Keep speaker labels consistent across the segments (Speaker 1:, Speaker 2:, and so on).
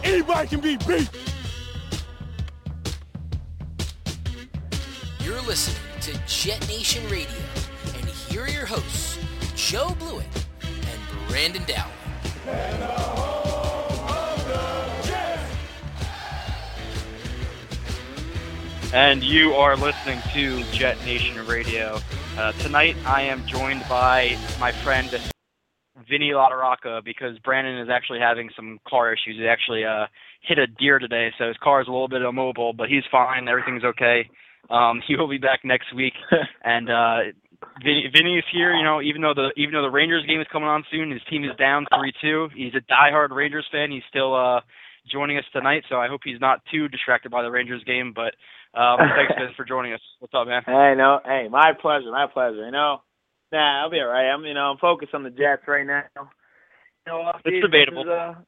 Speaker 1: Anybody can be beat.
Speaker 2: You're listening to Jet Nation Radio, and here are your hosts, Joe Blewett and Brandon Dowling.
Speaker 1: And the home of the Jets.
Speaker 3: And you are listening to Jet Nation Radio. Tonight I am joined by my friend Vinny LaRocca because Brandon is actually having some car issues. He actually hit a deer today, so his car is a little bit immobile, but he's fine. Everything's okay. He will be back next week. And Vinny is here. You know, even though the Rangers game is coming on soon, his team is down 3-2. He's a diehard Rangers fan. He's still joining us tonight, so I hope he's not too distracted by the Rangers game. But thanks, Vince, for joining us. What's up, man?
Speaker 4: Hey, my pleasure. You know, I'll be all right. I'm focused on the Jets right now. You know,
Speaker 3: it's debatable.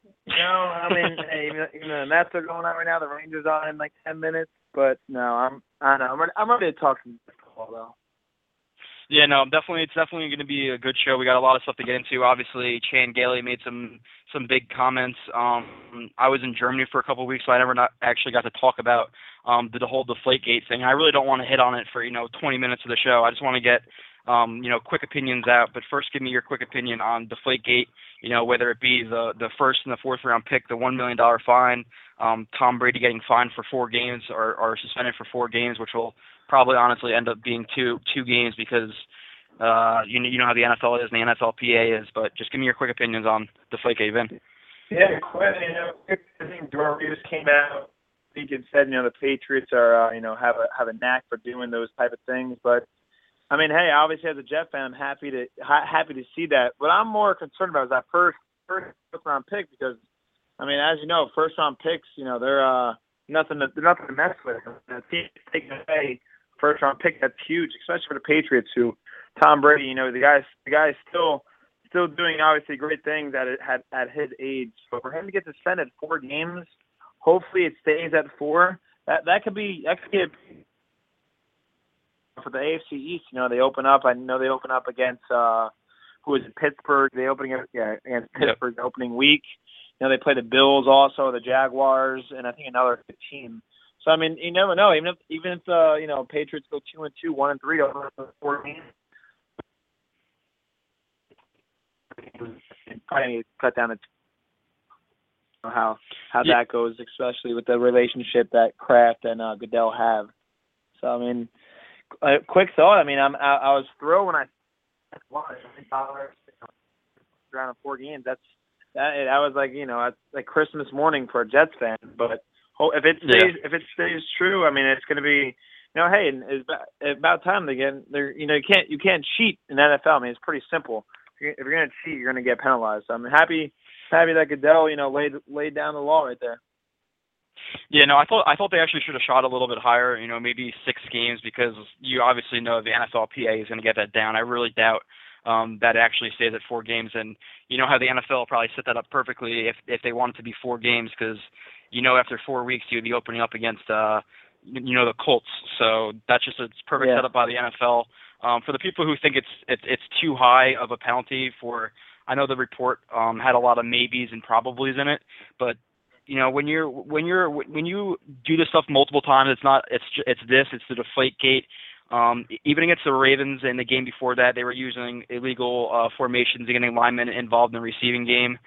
Speaker 4: Hey, the Mets are going on right now. The Rangers are in like 10 minutes. But no, I'm ready to talk some baseball though.
Speaker 3: Yeah, no, it's definitely going to be a good show. We got a lot of stuff to get into. Obviously, Chan Gailey made some big comments. I was in Germany for a couple of weeks, so I never actually got to talk about the whole Deflategate thing. I really don't want to hit on it for 20 minutes of the show. I just want to get quick opinions out. But first, give me your quick opinion on Deflategate. Whether it be the first and the fourth round pick, the $1 million fine, Tom Brady getting fined for 4 games or suspended for 4 games, which will probably honestly end up being two games because you know how the NFL is and the NFLPA is. But just give me your quick opinions on Deflategate, Vin.
Speaker 4: Yeah, quick. I think Doris came out. I think it said the Patriots are have a knack for doing those type of things, but. I mean, hey, obviously as a Jet fan, I'm happy to see that. What I'm more concerned about is that first round pick because, I mean, as you know, first round picks, they're nothing to mess with. The team taking away first round pick, that's huge, especially for the Patriots. Who Tom Brady, the guy's still doing obviously great things at his age. But for him to get suspended 4 games, hopefully it stays at 4. That could be a for the AFC East, they open up. I know they open up against who is it? Pittsburgh. They opening against Pittsburgh opening week. They play the Bills also, the Jaguars, and I think another good team. So I mean, you never know. Even if Patriots go 2-2, 1-3 over 4 games, probably need to cut down how that goes, especially with the relationship that Kraft and Goodell have. So I mean. Quick thought. I mean, I was thrilled when I won $1 around 4 games. That was like Christmas morning for a Jets fan. But if it stays true, I mean, it's going to be hey, it's about time they get there. You can't cheat in the NFL. I mean, it's pretty simple. If you're going to cheat, you're going to get penalized. So I'm happy that Goodell laid down the law right there.
Speaker 3: Yeah, no, I thought they actually should have shot a little bit higher, maybe 6 games, because you obviously know the NFLPA is going to get that down. I really doubt that actually stays at 4 games, and you know how the NFL probably set that up perfectly if they want it to be 4 games, because after 4 weeks you'd be opening up against the Colts, so it's perfect setup by the NFL. For the people who think it's too high of a penalty I know the report had a lot of maybes and probablys in it, but when you do this stuff multiple times, it's the Deflategate. Even against the Ravens in the game before that, they were using illegal formations, getting linemen involved in the receiving game.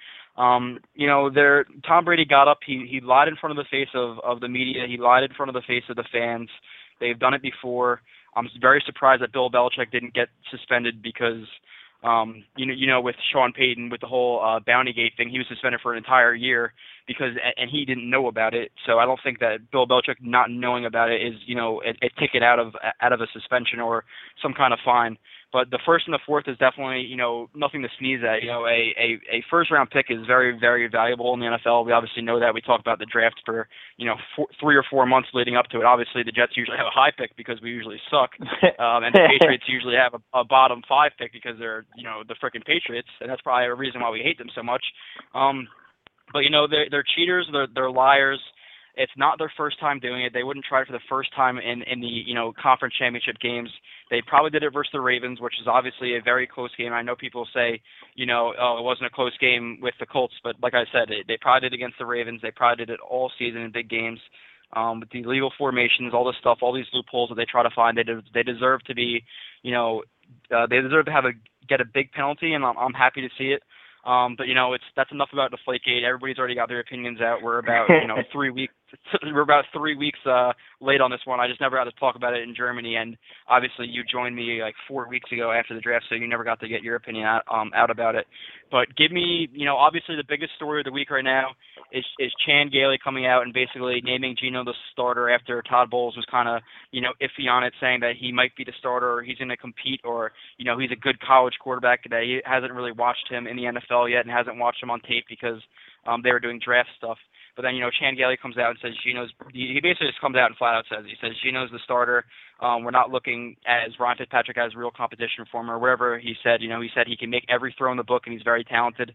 Speaker 3: Tom Brady got up. He lied in front of the face of the media. He lied in front of the face of the fans. They've done it before. I'm very surprised that Bill Belichick didn't get suspended because. With Sean Payton, with the whole Bountygate thing, he was suspended for an entire year and he didn't know about it. So I don't think that Bill Belichick not knowing about it is, a ticket out of a suspension or some kind of fine. But the first and the fourth is definitely, nothing to sneeze at. A first round pick is very, very valuable in the NFL. We obviously know that. We talk about the draft for, 3 or 4 months leading up to it. Obviously, the Jets usually have a high pick because we usually suck. And the Patriots usually have a bottom 5 pick because they're, the frickin' Patriots. And that's probably a reason why we hate them so much. But, they're cheaters. They're liars. It's not their first time doing it. They wouldn't try it for the first time in the conference championship games. They probably did it versus the Ravens, which is obviously a very close game. I know people say, oh, it wasn't a close game with the Colts, but like I said, they probably did it against the Ravens. They probably did it all season in big games. With the illegal formations, all this stuff, all these loopholes that they try to find, they deserve to be, they deserve to get a big penalty, and I'm happy to see it. But that's enough about Deflategate. Everybody's already got their opinions out. We're about 3 weeks. We're about 3 weeks late on this one. I just never got to talk about it in Germany, and obviously you joined me like 4 weeks ago after the draft, so you never got to get your opinion out about it. But give me, obviously the biggest story of the week right now is Chan Gailey coming out and basically naming Geno the starter after Todd Bowles was kind of iffy on it, saying that he might be the starter or he's going to compete, or he's a good college quarterback, that he hasn't really watched him in the NFL yet and hasn't watched him on tape because they were doing draft stuff. But then, Chan Gailey comes out and says he basically just comes out and flat out says Geno's the starter. We're not looking as Ryan Fitzpatrick as real competition for him or whatever he said. He said he can make every throw in the book and he's very talented.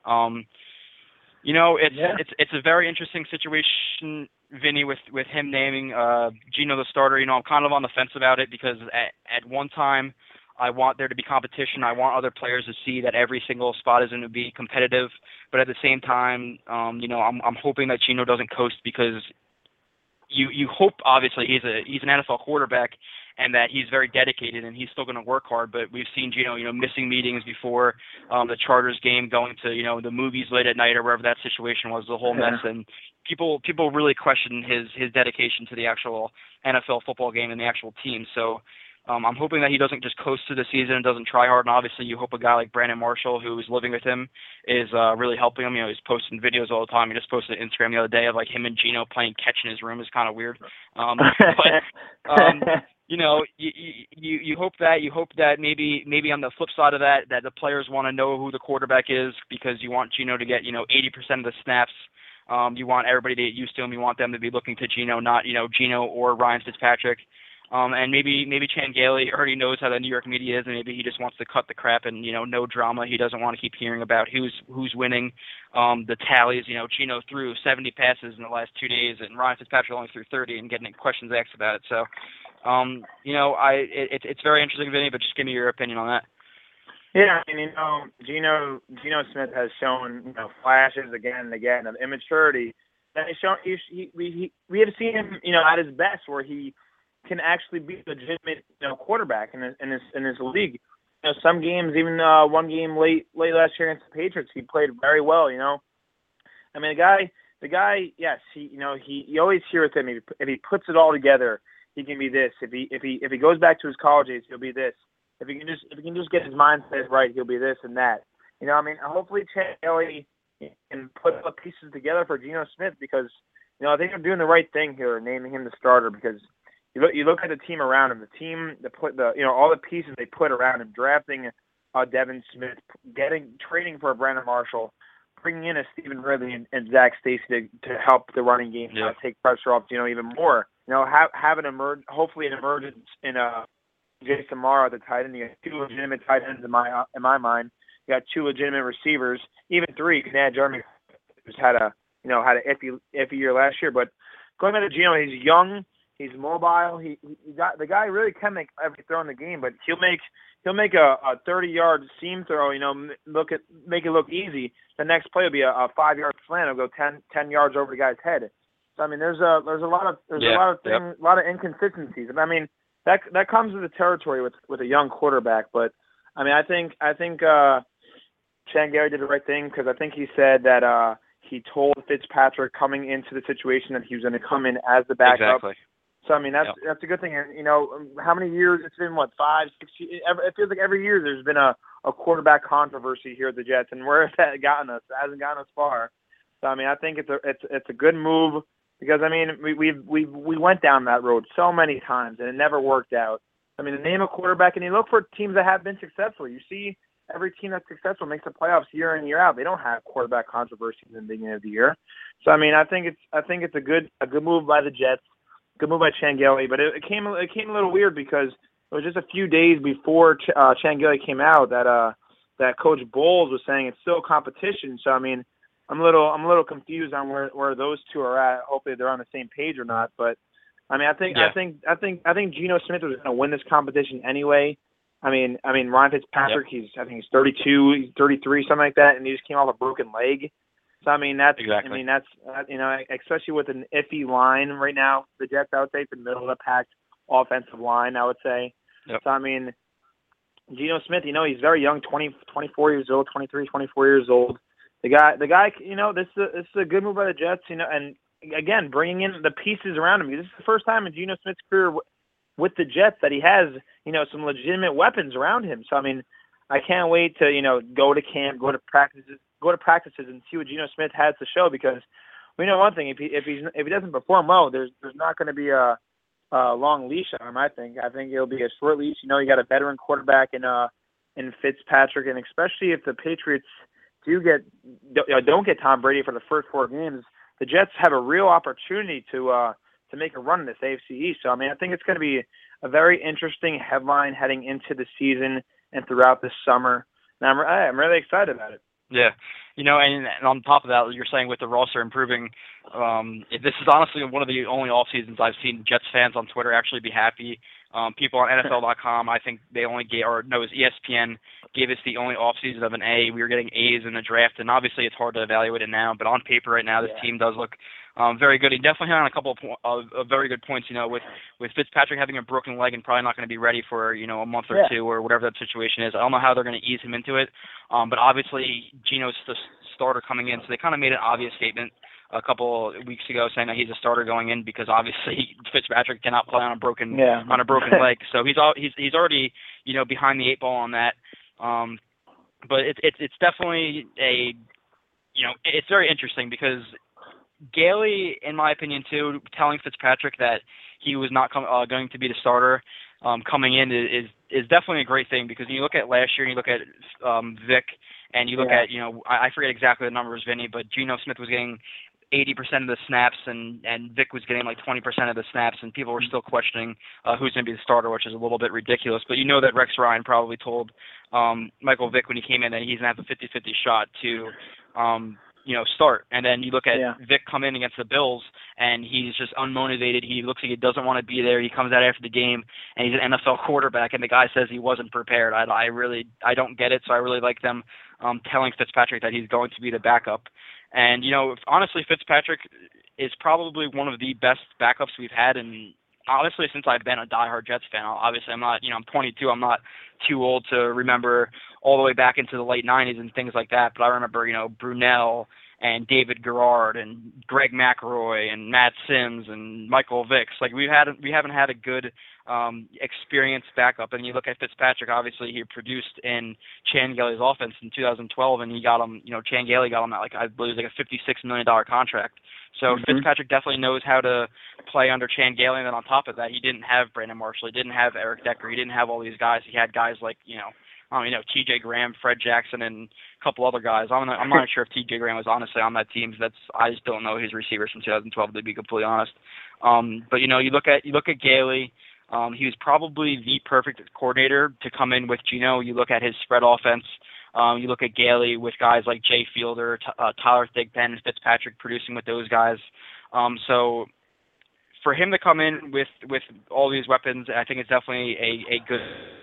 Speaker 3: It's a very interesting situation, Vinny, with him naming Geno the starter. I'm kind of on the fence about it because at one time I want there to be competition. I want other players to see that every single spot is going to be competitive. But at the same time, I'm hoping that Geno doesn't coast because you hope obviously he's an NFL quarterback and that he's very dedicated and he's still going to work hard. But we've seen Geno, missing meetings before the Chargers game, going to the movies late at night or wherever that situation was, the whole mess. And people really question his dedication to the actual NFL football game and the actual team. So I'm hoping that he doesn't just coast through the season and doesn't try hard. And obviously, you hope a guy like Brandon Marshall, who is living with him, is really helping him. He's posting videos all the time. He just posted an Instagram the other day of like him and Geno playing catch in his room. Is kind of weird. You hope that maybe on the flip side of that the players want to know who the quarterback is because you want Geno to get 80% of the snaps. You want everybody to get used to him. You want them to be looking to Geno, not Geno or Ryan Fitzpatrick. And maybe Chan Gailey already knows how the New York media is, and maybe he just wants to cut the crap and no drama. He doesn't want to keep hearing about who's winning, the tallies. Geno threw 70 passes in the last 2 days, and Ryan Fitzpatrick only threw 30, and getting questions asked about it. So, it's very interesting, Vinny. But just give me your opinion on that.
Speaker 4: Yeah, I mean, Geno Smith has shown flashes again and again of immaturity. And we have seen him at his best where he can actually be a legitimate quarterback in this league. Some games, even one game late last year against the Patriots, he played very well. I mean, the guy, yes, you always hear with him if he puts it all together, he can be this. If he goes back to his college days, he'll be this. If he can just get his mindset right, he'll be this and that. Hopefully Chan Gailey can put the pieces together for Geno Smith because I think they're doing the right thing here, naming him the starter because. You look at the team around him, all the pieces they put around him, drafting Devin Smith, trading for Brandon Marshall, bringing in a Stephen Ridley and Zach Stacy to help the running game, take pressure off, even more. Have hopefully an emergence in Jason Morrow at the tight end. You got two legitimate tight ends in my mind. You got two legitimate receivers, even three. You can add Jeremy, who's had an iffy year last year. But going back to Geno, he's young. He's mobile. The guy really can make every throw in the game, but he'll make a 30-yard seam throw. Make it look easy. The next play will be a 5-yard slant. It'll go 10 yards over the guy's head. So I mean, there's a lot of things, a lot of inconsistencies. I mean, that comes with the territory with a young quarterback. But I mean, I think Chan Gailey did the right thing because I think he said that he told Fitzpatrick coming into the situation that he was going to come in as the backup.
Speaker 3: Exactly.
Speaker 4: So, I mean, that's a good thing. And, how many years? It's been, 5, 6 years? It feels like every year there's been a quarterback controversy here at the Jets. And where has that gotten us? It hasn't gotten us far. So, I mean, I think it's a good move because, I mean, we went down that road so many times and it never worked out. I mean, to name a quarterback, and you look for teams that have been successful. You see every team that's successful makes the playoffs year in, year out. They don't have quarterback controversies in the beginning of the year. So, I mean, I think it's a good move by the Jets. Good move by Chan Gailey, but it came a little weird because it was just a few days before Chan Gailey came out that Coach Bowles was saying it's still competition. So I mean, I'm a little confused on where those two are at. Hopefully they're on the same page or not. But I mean, I think Geno Smith was going to win this competition anyway. I mean Ryan Fitzpatrick.
Speaker 3: Yep.
Speaker 4: He's 32, he's 33, something like that, and he just came off a broken leg. So that's
Speaker 3: exactly.
Speaker 4: I mean that's especially with an iffy line right now. The Jets, I would say, the middle of the pack offensive line, I would say.
Speaker 3: Yep.
Speaker 4: So I mean, Geno Smith, he's very young, 24 years old, 23, 24 years old. The guy, this is a good move by the Jets, and again, bringing in the pieces around him. This is the first time in Geno Smith's career with the Jets that he has, some legitimate weapons around him. So, I mean, I can't wait to, go to camp, go to practices and see what Geno Smith has to show, because we know one thing, if he doesn't perform well, there's not going to be a long leash on him, I think. I think it'll be a short leash. You got a veteran quarterback in Fitzpatrick, and especially if the Patriots don't get Tom Brady for the first 4 games, the Jets have a real opportunity to make a run in this AFC East. So, I mean, I think it's going to be a very interesting headline heading into the season and throughout the summer. And I'm really excited about it.
Speaker 3: Yeah. And on top of that, you're saying with the roster improving, this is honestly one of the only off seasons I've seen Jets fans on Twitter actually be happy. People on NFL.com, I think they only it was ESPN gave us the only off season of an A. We were getting A's in the draft, and obviously it's hard to evaluate it now. But on paper right now, this team does look very good. He definitely hit on a couple of very good points. With Fitzpatrick having a broken leg and probably not going to be ready for a month or two or whatever that situation is. I don't know how they're going to ease him into it. But obviously Geno's the starter coming in, so they kind of made an obvious statement a couple weeks ago saying that he's a starter going in, because obviously Fitzpatrick cannot play on a broken leg. So he's already behind the 8 ball on that. But it's definitely it's very interesting, because Gailey, in my opinion too, telling Fitzpatrick that he was not going to be the starter coming in is definitely a great thing, because when you look at last year and you look at Vic and you look at I forget exactly the numbers, Vinny, but Geno Smith was getting 80% of the snaps, and Vic was getting like 20% of the snaps, and people were still questioning who's going to be the starter, which is a little bit ridiculous. But that Rex Ryan probably told Michael Vick when he came in that he's going to have a 50-50 shot to start. And then you look at Vic come in against the Bills, and he's just unmotivated. He looks like he doesn't want to be there. He comes out after the game, and he's an NFL quarterback, and the guy says he wasn't prepared. I don't get it, so I really like them telling Fitzpatrick that he's going to be the backup. And, honestly, Fitzpatrick is probably one of the best backups we've had, and honestly, since I've been a diehard Jets fan. Obviously, I'm not, I'm 22. I'm not too old to remember all the way back into the late 90s and things like that. But I remember, Brunell and David Garrard and Greg McElroy and Matt Sims and Michael Vick. Like we haven't had a good experienced backup. And you look at Fitzpatrick, obviously he produced in Chan Gailey's offense in 2012, and he got him, Chan Gailey got him at I believe it was a $56 million contract. So Fitzpatrick definitely knows how to play under Chan Gailey, and then on top of that, he didn't have Brandon Marshall, he didn't have Eric Decker, he didn't have all these guys. He had guys like T.J. Graham, Fred Jackson, and a couple other guys. I'm not sure if T.J. Graham was honestly on that team. I just don't know his receivers from 2012, to be completely honest. But you look at Gailey. He was probably the perfect coordinator to come in with Geno. You look at his spread offense. You look at Gailey with guys like Jay Fielder, Tyler Thigpen, and Fitzpatrick producing with those guys. So for him to come in with all these weapons, I think it's definitely a good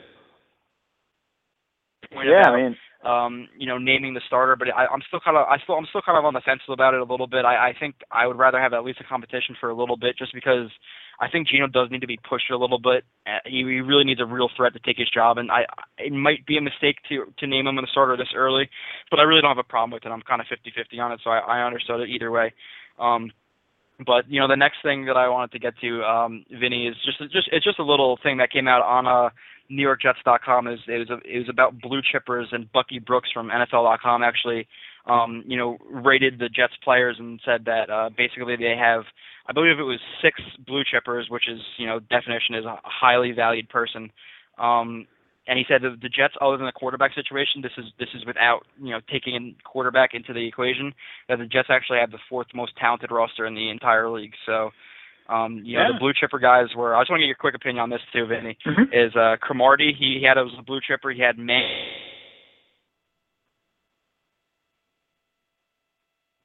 Speaker 3: point about, naming the starter. But I'm still kind of on the fence about it a little bit. I think I would rather have at least a competition for a little bit, just because I think Geno does need to be pushed a little bit. He really needs a real threat to take his job, and it might be a mistake to name him the starter this early, but I really don't have a problem with it. I'm kind of 50-50 on it, so I understood it either way. But the next thing that I wanted to get to, Vinny, is just a little thing that came out on NewYorkJets.com. It was about blue chippers, and Bucky Brooks from NFL.com actually rated the Jets players and said that basically they have, I believe it was 6 blue chippers, which is definition is a highly valued person. And he said that the Jets, other than the quarterback situation, this is without taking in quarterback into the equation, that the Jets actually have the 4th most talented roster in the entire league. So the blue chipper guys were. I just want to get your quick opinion on this too, Vinny. Is Cromartie? He had a blue chipper. He had May.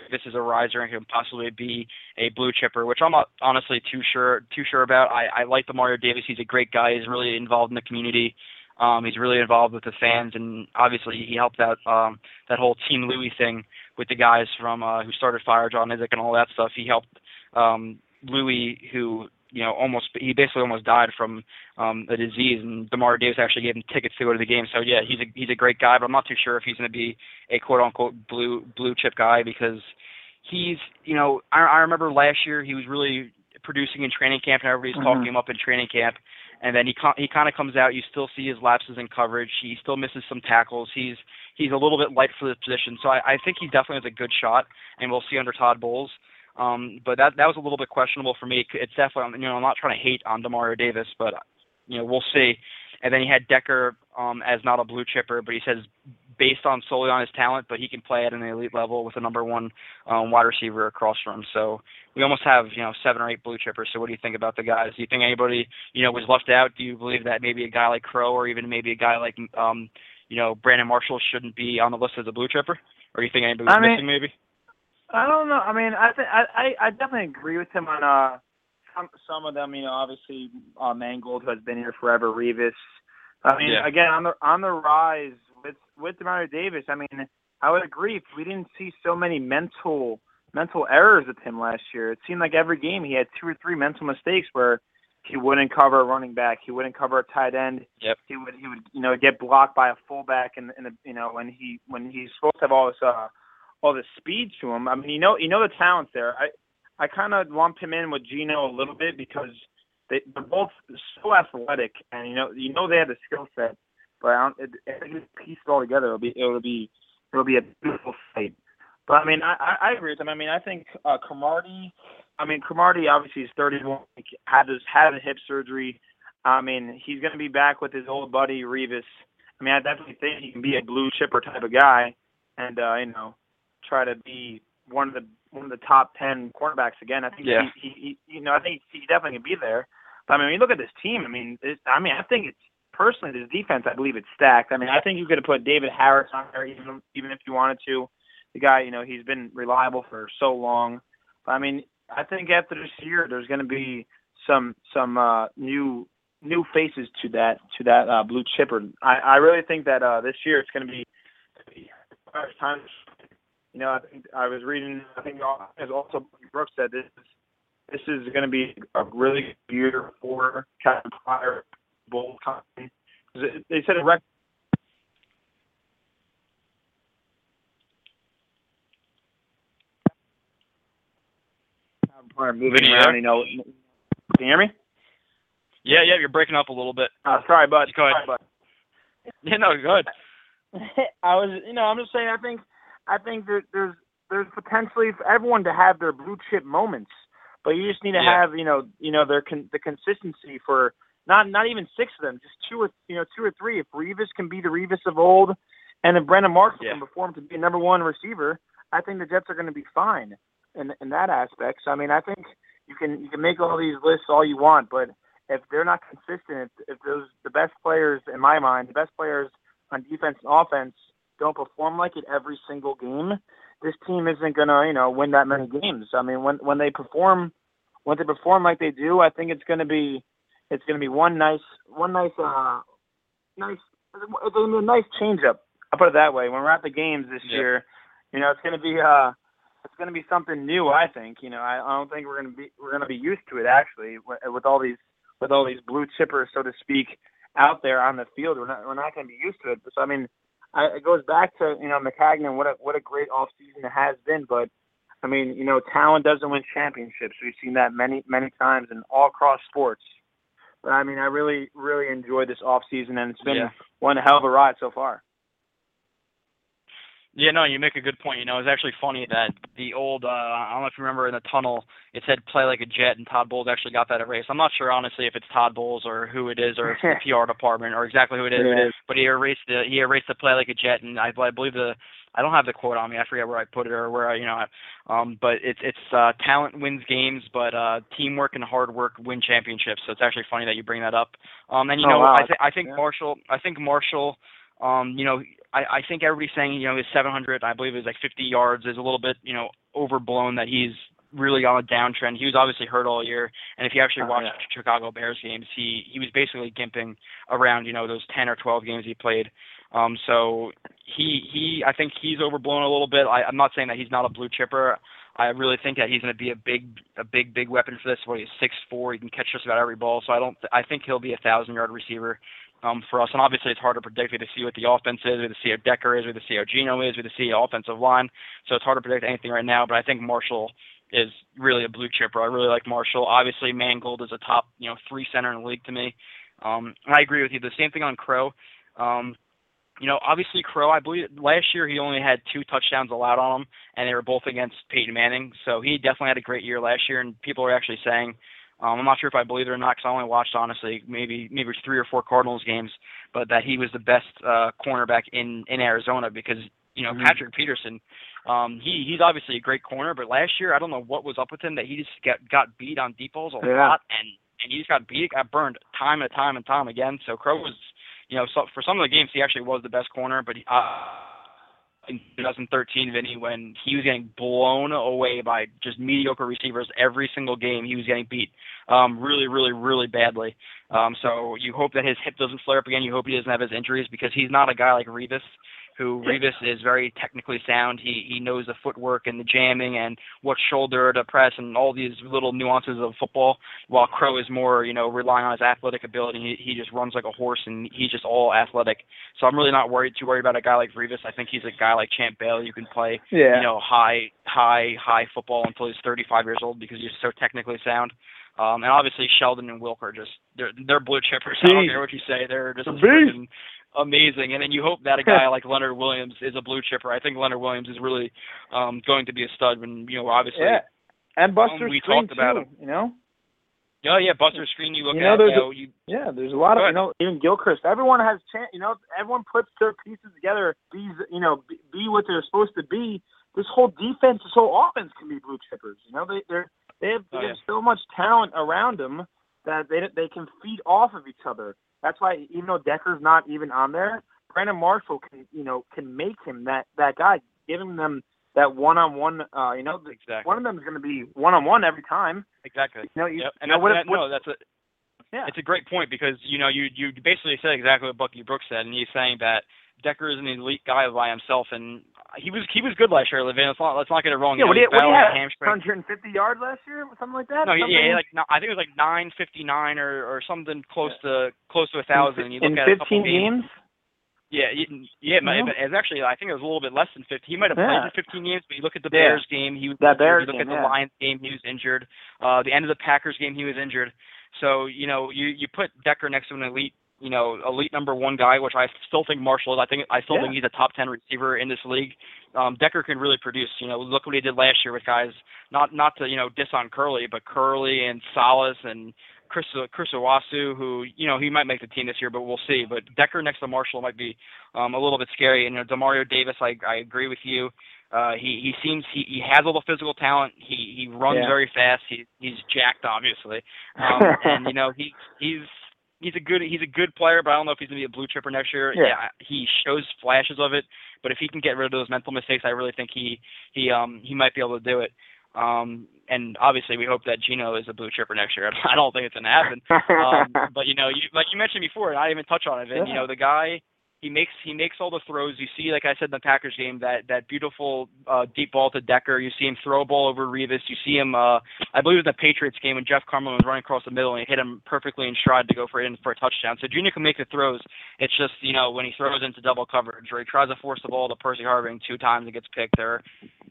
Speaker 3: Davis is a riser and can possibly be a blue chipper, which I'm not honestly too sure about. I like Demario Davis. He's a great guy. He's really involved in the community. He's really involved with the fans, and obviously he helped out that whole Team Louis thing with the guys from who started Fire, John Isaac, and all that stuff. He helped Louis, who he basically almost died from a disease, and Demario Davis actually gave him tickets to go to the game. So yeah, he's a great guy, but I'm not too sure if he's going to be a quote unquote blue chip guy, because he's I remember last year he was really producing in training camp, and everybody's talking him up in training camp. And then he kind of comes out. You still see his lapses in coverage. He still misses some tackles. He's a little bit light for this position. So I think he definitely has a good shot, and we'll see under Todd Bowles. But that was a little bit questionable for me. It's definitely, I'm not trying to hate on Demario Davis, but we'll see. And then he had Decker as not a blue chipper, but he says based solely on his talent, but he can play at an elite level with a number one wide receiver across from him. So we almost have 7 or 8 blue chippers. So what do you think about the guys? Do you think anybody was left out? Do you believe that maybe a guy like Crow or even maybe a guy like Brandon Marshall shouldn't be on the list as a blue chipper? Or do you think anybody's missing maybe?
Speaker 4: I don't know. I mean, I definitely agree with him on some of them. Obviously Mangold, who has been here forever, Revis. I mean, again, on the rise with Demario Davis. I mean, I would agree if we didn't see so many mental errors with him last year. It seemed like every game he had 2 or 3 mental mistakes where he wouldn't cover a running back, he wouldn't cover a tight end.
Speaker 3: Yep.
Speaker 4: He would get blocked by a fullback, and when he's supposed to have all this speed to him. I mean, the talent's there. I kind of lump him in with Geno a little bit because they're both so athletic, and they have the skill set. But I think if piece it all together, it'll be a beautiful sight. But I mean, I agree with him. I mean, I think Cromartie. I mean, Cromartie obviously is 31. Had a hip surgery. I mean, he's going to be back with his old buddy Revis. I mean, I definitely think he can be a blue chipper type of guy, and try to be one of the top 10 quarterbacks again. I think he I think he definitely can be there. But I mean, when you look at this team, I think it's personally this defense. I believe it's stacked. I mean, I think you could have put David Harris on there even if you wanted to. The guy, he's been reliable for so long. But I mean, I think after this year, there's going to be some new faces to that blue chipper. I really think that this year it's going to be time. I think I was reading. I think as also Brooks said, this is going to be a really good year for Captain Pryor Bowl company. They said a record. Moving around, Can you hear me?
Speaker 3: Yeah, you're breaking up a little bit.
Speaker 4: Sorry, bud.
Speaker 3: Go ahead.
Speaker 4: Sorry, bud.
Speaker 3: Yeah, no, go ahead.
Speaker 4: I'm just saying. I think there's potentially for everyone to have their blue chip moments, but you just need to have the consistency for not even 6 of them, just 2 or 3. If Revis can be the Revis of old, and if Brandon Marshall can perform to be a number 1 receiver, I think the Jets are going to be fine in that aspect. So I mean, I think you can make all these lists all you want, but if they're not consistent, if the best players in my mind, the best players on defense and offense don't perform like it every single game, this team isn't gonna win that many games. I mean, when they perform like they do, I think it's gonna be it's going to be one nice. It's going to be a nice change up. I'll put it that way. When we're at the games this year, it's going to be something new. I think. I don't think we're going to be used to it actually with all these blue chippers, so to speak, out there on the field. We're not going to be used to it. So I mean, it goes back to Maccagnan. What a great off season it has been, but. I mean, talent doesn't win championships. We've seen that many, many times in all across sports. But I mean, I really, really enjoyed this off season, and it's been one hell of a ride so far.
Speaker 3: Yeah, no, you make a good point. It's actually funny that the old, I don't know if you remember in the tunnel, it said play like a Jet, and Todd Bowles actually got that erased. I'm not sure, honestly, if it's Todd Bowles or who it is, or if it's the PR department or exactly who it is. But he erased the play like a Jet, and I believe I don't have the quote on me. I forget where I put it or where but it's talent wins games, but teamwork and hard work win championships. So it's actually funny that you bring that up. And
Speaker 4: wow.
Speaker 3: I think Marshall. I think everybody's saying his 700. I believe it was like 50 yards is a little bit overblown that he's really on a downtrend. He was obviously hurt all year, and if you actually watch Chicago Bears games, he was basically gimping around, those 10 or 12 games he played. So I think he's overblown a little bit. I'm not saying that he's not a blue chipper. I really think that he's going to be a big weapon for this. He's 6'4", he can catch just about every ball. So I think he'll be a 1,000-yard receiver for us. And obviously it's hard to predict. We have to see what the offense is, we have to see how Decker is, we have to see how Geno is, we have to see the offensive line. So it's hard to predict anything right now. But I think Marshall is really a blue chipper. I really like Marshall. Obviously Mangold is a top 3 center in the league to me. And I agree with you. The same thing on Crow. Obviously Crow, I believe last year he only had 2 touchdowns allowed on him, and they were both against Peyton Manning. So he definitely had a great year last year, and people are actually saying, I'm not sure if I believe it or not because I only watched, honestly, maybe 3 or 4 Cardinals games, but that he was the best cornerback in Arizona because, Patrick Peterson, he's obviously a great corner, but last year I don't know what was up with him that he just got beat on deep balls a lot, and he just got burned time and time again. So Crow was, so for some of the games he actually was the best corner, but in 2013, Vinny, when he was getting blown away by just mediocre receivers every single game, he was getting beat really, really, really badly. So you hope that his hip doesn't flare up again. You hope he doesn't have his injuries because he's not a guy like Revis, who Revis is very technically sound. He knows the footwork and the jamming and what shoulder to press and all these little nuances of football, while Crow is more, relying on his athletic ability. He just runs like a horse, and he's just all athletic. So I'm really not too worried about a guy like Revis. I think he's a guy like Champ Bailey who can play, high football until he's 35 years old because he's so technically sound. And obviously Sheldon and Wilk are just they're blue chippers. I don't care what you say. They're just freaking amazing. And then you hope that a guy like Leonard Williams is a blue chipper. I think Leonard Williams is really going to be a stud when, obviously.
Speaker 4: Yeah. And Buster
Speaker 3: we
Speaker 4: Screen
Speaker 3: talked about
Speaker 4: too,
Speaker 3: him. Yeah, Buster Screen you look at.
Speaker 4: There's a lot of, even Gilchrist. Everyone has everyone puts their pieces together, be what they're supposed to be. This whole defense, this whole offense can be blue chippers. They have so much talent around them that they can feed off of each other. That's why even though Decker's not even on there, Brandon Marshall can make him that guy, giving them that one-on-one.
Speaker 3: Exactly.
Speaker 4: One of them is going to be one-on-one every time.
Speaker 3: Exactly. It's a great point because you basically said exactly what Bucky Brooks said, and he's saying that Decker is an elite guy by himself, and he was good last year. Let's not get it wrong.
Speaker 4: Yeah, what do you have? 150 yards last year, something like that.
Speaker 3: No, I think it was like 959 or something close to 1,000. And you look
Speaker 4: in
Speaker 3: at
Speaker 4: 15 games.
Speaker 3: Yeah. It's actually, I think it was a little bit less than 50. He might have played in 15 games, but you look at the Bears game, he was injured. You look at the Lions game, he was injured. The end of the Packers game, he was injured. So, you put Decker next to an elite number 1 guy, which I still think Marshall is. I still think he's a top 10 receiver in this league. Decker can really produce. Look what he did last year with guys, not to, diss on Curley, but Curley and Salas and Chris Owasu, who, he might make the team this year, but we'll see. But Decker next to Marshall might be a little bit scary. And, Demario Davis, I agree with you. He seems he has all the physical talent. He runs very fast. He's jacked, obviously. And, he's a good player, but I don't know if he's going to be a blue chipper next year. Yeah, he shows flashes of it, but if he can get rid of those mental mistakes, I really think he might be able to do it. And obviously we hope that Geno is a blue chipper next year. I don't think it's going to happen. But like you mentioned before, and I didn't even touch on it, Vin, the guy, he makes all the throws. You see, like I said in the Packers game, that beautiful deep ball to Decker. You see him throw a ball over Revis. You see him, I believe it was the Patriots game when Jeff Cumberland was running across the middle and he hit him perfectly in stride to go for a touchdown. So Geno can make the throws. It's just, when he throws into double coverage or he tries to force the ball to Percy Harvin 2 times and gets picked or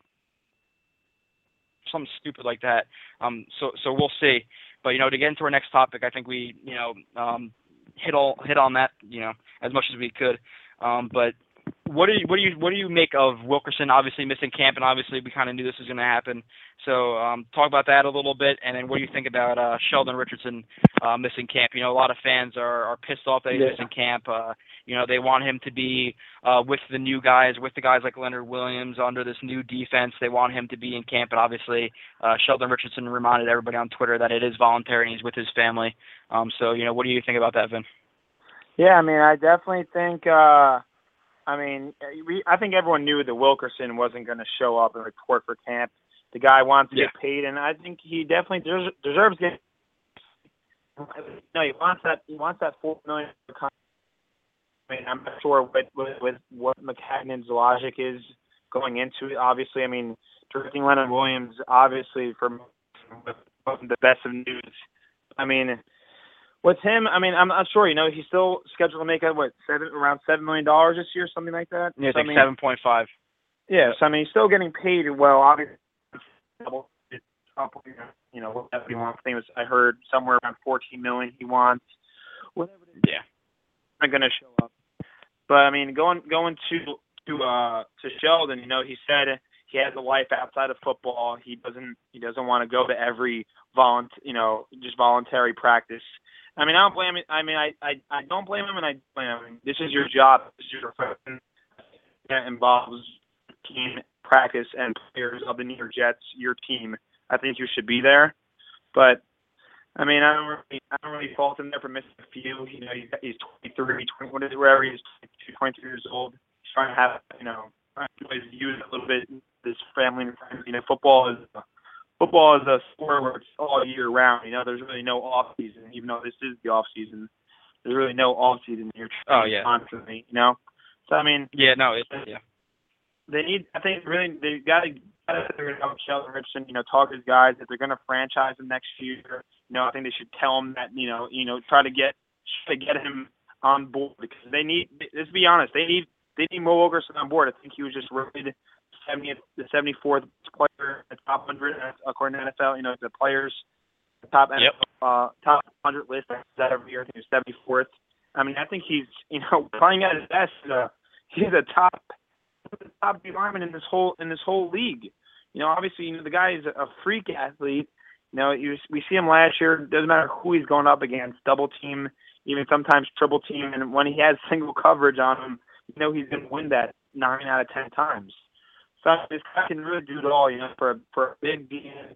Speaker 3: something stupid like that. So we'll see. But, to get into our next topic, I think we, hit on that, as much as we could. But what do you make of Wilkerson obviously missing camp, and obviously we kind of knew this was going to happen. So talk about that a little bit, and then what do you think about Sheldon Richardson missing camp? A lot of fans are pissed off that he's missing camp. They want him to be with the new guys, with the guys like Leonard Williams under this new defense. They want him to be in camp, and obviously Sheldon Richardson reminded everybody on Twitter that it is voluntary and he's with his family. So what do you think about that, Vin?
Speaker 4: Yeah, I definitely think. I think everyone knew that Wilkerson wasn't going to show up and report for camp. The guy wants to
Speaker 3: Yeah.
Speaker 4: get paid, and I think he definitely deserves getting. No, he wants that. He wants that $4 million. I mean, I'm not sure with what Maccagnan's logic is going into it. Obviously, I mean, drafting Leonard Williams, obviously, wasn't the best of news. I mean, with him, I mean, I'm not sure. You know, he's still scheduled to make around $7 million this year, something like that.
Speaker 3: Yeah,
Speaker 4: So,
Speaker 3: I think 7.5.
Speaker 4: Yeah, so I mean, he's still getting paid well. Obviously, you know, whatever he wants. I heard somewhere around $14 million he wants. Whatever it is,
Speaker 3: Yeah.
Speaker 4: not going to show up. But I mean, going to Sheldon, you know, he said he has a life outside of football. He doesn't want to go to every voluntary practice. I mean, I don't blame it. I mean, I don't blame him, and I blame him. This is your job. This is your profession. That involves team practice and players of the New York Jets, your team. I think you should be there. But I mean, I don't really fault him there for missing a few. You know, he's 23, 20, whatever he is, 22, 23 years old. He's trying to have, you know, trying to use a little bit this family and friends. You know, football is a sport where it's all year round. You know, there's really no off season, even though this is the off season. There's really no off season. You're training constantly. You know, so I mean, they need. I think really they got to figure it out with Sheldon Richardson. You know, talk to his guys if they're going to franchise him next year. You know, I think they should tell him that. You know, try to get him on board because they need. Let's be honest, they need Mo Wilkerson on board. I think he was just rated the 74th player in the top 100 according to NFL. You know, the players, the top top 100 list that every year. I think he was 74th. I mean, I think he's playing at his best. He's a top D lineman in this whole league. You know, obviously, you know, the guy is a freak athlete. You know, we see him last year. Doesn't matter who he's going up against, double team, even sometimes triple team. And when he has single coverage on him, you know he's going to win that 9 out of 10 times. So this guy can really do it all. You know, for a big DN,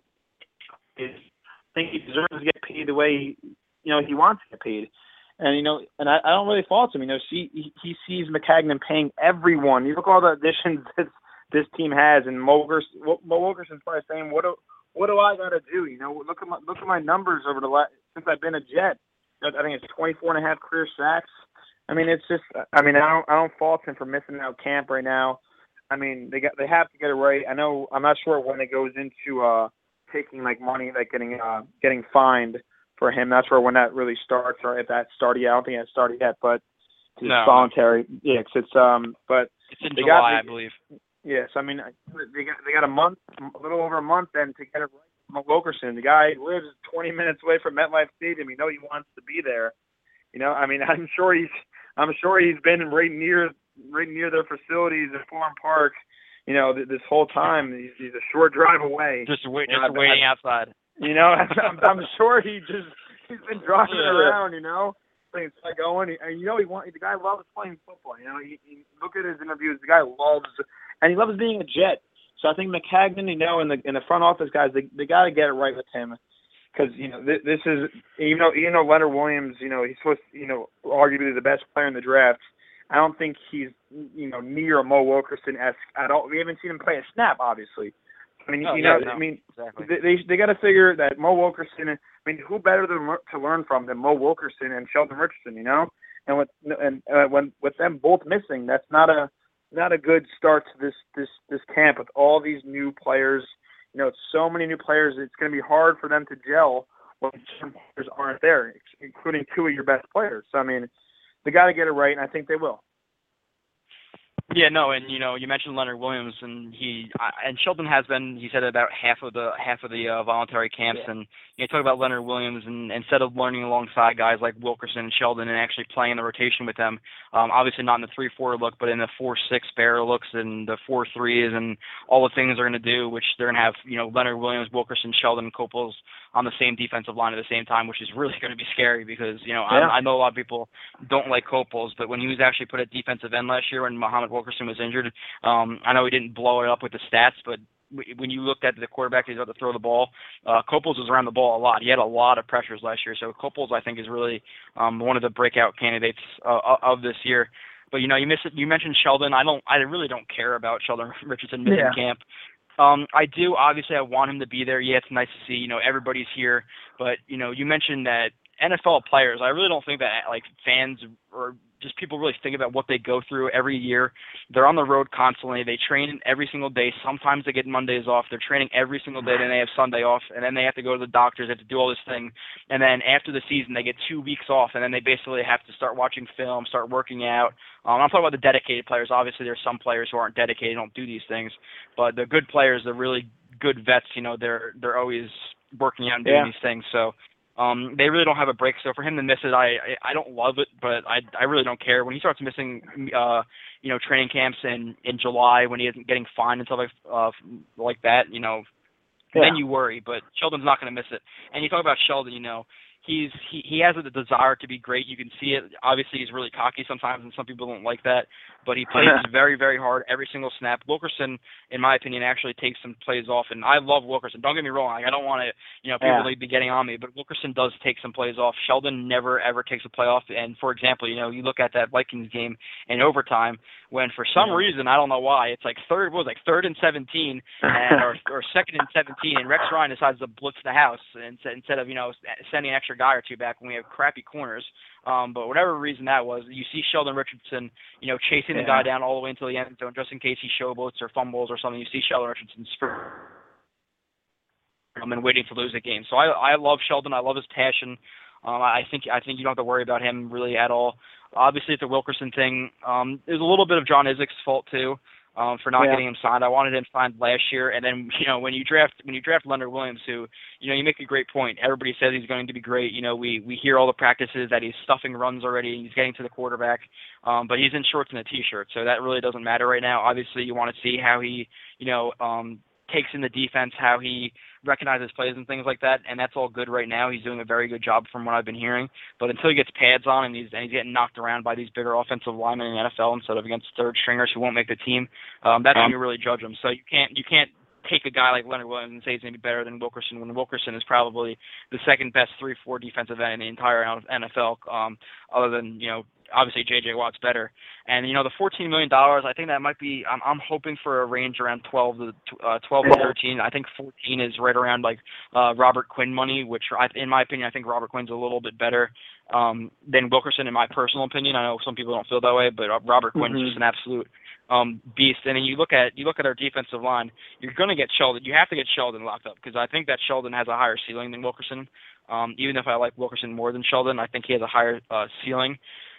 Speaker 4: I think he deserves to get paid the way he wants to get paid. And you know, and I don't really fault him. You know, he sees Maccagnan paying everyone. You look at all the additions this team has, and Mo Wilkerson's probably saying, "What do I got to do?" You know, look at my numbers over since I've been a Jet. I think it's 24.5 career sacks. I mean, it's just. I mean, I don't fault him for missing out camp right now. I mean, they have to get it right. I know. I'm not sure when it goes into taking like money, like getting fined for him. Not sure when that really starts or if that started yet. I don't think it started yet, but it's voluntary. Yeah, but
Speaker 3: it's in July, I believe.
Speaker 4: Yes, I mean they got a little over a month then to get it right. Mo Wilkerson, the guy lives 20 minutes away from MetLife Stadium. You know he wants to be there. You know, I mean, I'm sure he's been right near their facilities at Forum Park. You know, this whole time he's a short drive away.
Speaker 3: Just waiting outside.
Speaker 4: You know, I'm sure he's been driving around. You know, it's like going. And you know, the guy loves playing football. You know, he look at his interviews. The guy he loves being a Jet. So I think Maccagnan, you know, in the front office guys, they got to get it right with him, because you know this is even though Leonard Williams, you know, he's supposed to, you know, arguably the best player in the draft. I don't think he's, you know, near a Mo Wilkerson-esque at all. We haven't seen him play a snap, obviously. I mean, exactly. They got to figure that Mo Wilkerson. I mean, who better to learn from than Mo Wilkerson and Sheldon Richardson? You know, and with them both missing, that's not a good start to this camp with all these new players. You know, it's so many new players. It's going to be hard for them to gel when certain players aren't there, including two of your best players. So I mean, they got to get it right, and I think they will.
Speaker 3: Yeah, no, and you know, you mentioned Leonard Williams, and Sheldon has been. He said about half of the voluntary camps, and you talk about Leonard Williams, and instead of learning alongside guys like Wilkerson and Sheldon and actually playing the rotation with them, obviously not in the 3-4 look, but in the 4-6 pair looks and the 4-3s and all the things they're going to do, which they're going to have, you know, Leonard Williams, Wilkerson, Sheldon, and Copels on the same defensive line at the same time, which is really going to be scary because, you know, I know a lot of people don't like Copels, but when he was actually put at defensive end last year when Muhammad Wilkerson was injured, I know he didn't blow it up with the stats, but when you looked at the quarterback who's about to throw the ball, Copels was around the ball a lot. He had a lot of pressures last year, so Copels, I think, is really one of the breakout candidates of this year. But you know, you mentioned Sheldon. I really don't care about Sheldon Richardson missing camp. I do. Obviously, I want him to be there. Yeah, it's nice to see, everybody's here. But, you mentioned that NFL players, I really don't think that, like, fans or just people really think about what they go through every year. They're on the road constantly. They train every single day. Sometimes they get Mondays off. They're training every single day. Then they have Sunday off. And then they have to go to the doctors. They have to do all this thing. And then after the season, they get 2 weeks off. And then they basically have to start watching film, start working out. I'm talking about the dedicated players. Obviously, there's some players who aren't dedicated, don't do these things. But the good players, the really good vets, they're always working out and doing these things. So they really don't have a break. So for him to miss it, I don't love it, but I really don't care. When he starts missing, training camps in July, when he isn't getting fined and stuff like that, then you worry. But Sheldon's not going to miss it. And you talk about Sheldon, he has a desire to be great. You can see it. Obviously, he's really cocky sometimes, and some people don't like that. But he plays very, very hard every single snap. Wilkerson, in my opinion, actually takes some plays off, and I love Wilkerson. Don't get me wrong. I don't want to, people to be getting on me, but Wilkerson does take some plays off. Sheldon never, ever takes a play off. And, for example, you look at that Vikings game in overtime when, for some reason, I don't know why, it's like third and 17 or second and 17, and Rex Ryan decides to blitz the house instead of, sending an extra guy or two back when we have crappy corners. But whatever reason that was, you see Sheldon Richardson, chasing the guy down all the way until the end zone just in case he showboats or fumbles or something. You see Sheldon Richardson and waiting to lose a game. So I love Sheldon. I love his passion. I think you don't have to worry about him really at all. Obviously, it's a Wilkerson thing. There's a little bit of John Izek's fault too. For not getting him signed. I wanted him signed last year, and then when you draft Leonard Williams, who you make a great point. Everybody says he's going to be great. We hear all the practices that he's stuffing runs already. He's getting to the quarterback, but he's in shorts and a t-shirt, so that really doesn't matter right now. Obviously, you want to see how he takes in the defense, how he recognizes plays and things like that, and that's all good right now. He's doing a very good job from what I've been hearing. But until he gets pads on and he's getting knocked around by these bigger offensive linemen in the NFL instead of against third stringers who won't make the team, that's when you really judge him. So you can't take a guy like Leonard Williams and say he's going to be better than Wilkerson when Wilkerson is probably the second best 3-4 defensive end in the entire NFL, other than, obviously J.J. Watt's better. And, the $14 million, I think that might be, I'm hoping for a range around 12 to 13. I think 14 is right around like Robert Quinn money, which in my opinion, I think Robert Quinn's a little bit better than Wilkerson in my personal opinion. I know some people don't feel that way, but Robert Quinn's just an absolute beast. And then you look at our defensive line, you're going to get Sheldon. You have to get Sheldon locked up because I think that Sheldon has a higher ceiling than Wilkerson. Even if I like Wilkerson more than Sheldon, I think he has a higher ceiling.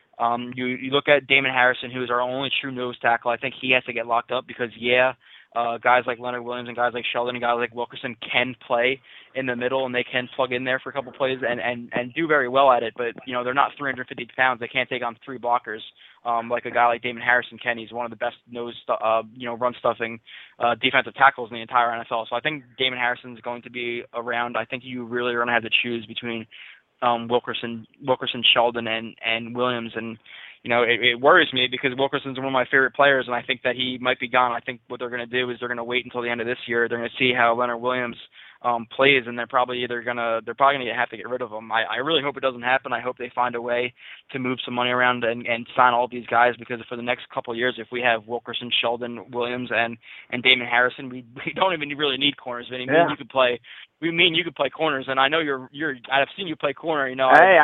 Speaker 3: You look at Damon Harrison, who is our only true nose tackle. I think he has to get locked up because, guys like Leonard Williams and guys like Sheldon and guys like Wilkerson can play in the middle and they can plug in there for a couple plays and do very well at it. But, they're not 350 pounds. They can't take on 3 blockers like a guy like Damon Harrison can. He's one of the best run-stuffing defensive tackles in the entire NFL. So I think Damon Harrison is going to be around. I think you really are going to have to choose between Wilkerson, Sheldon, and Williams, and it worries me because Wilkerson's one of my favorite players, and I think that he might be gone. I think what they're going to do is they're going to wait until the end of this year. They're going to see how Leonard Williams plays, and they're probably going to have to get rid of him. I really hope it doesn't happen. I hope they find a way to move some money around and sign all these guys because for the next couple of years, if we have Wilkerson, Sheldon, Williams, and Damon Harrison, we don't even really need corners. I mean, you could play. You could play corners, and I know I've seen you play corner.
Speaker 4: Hey,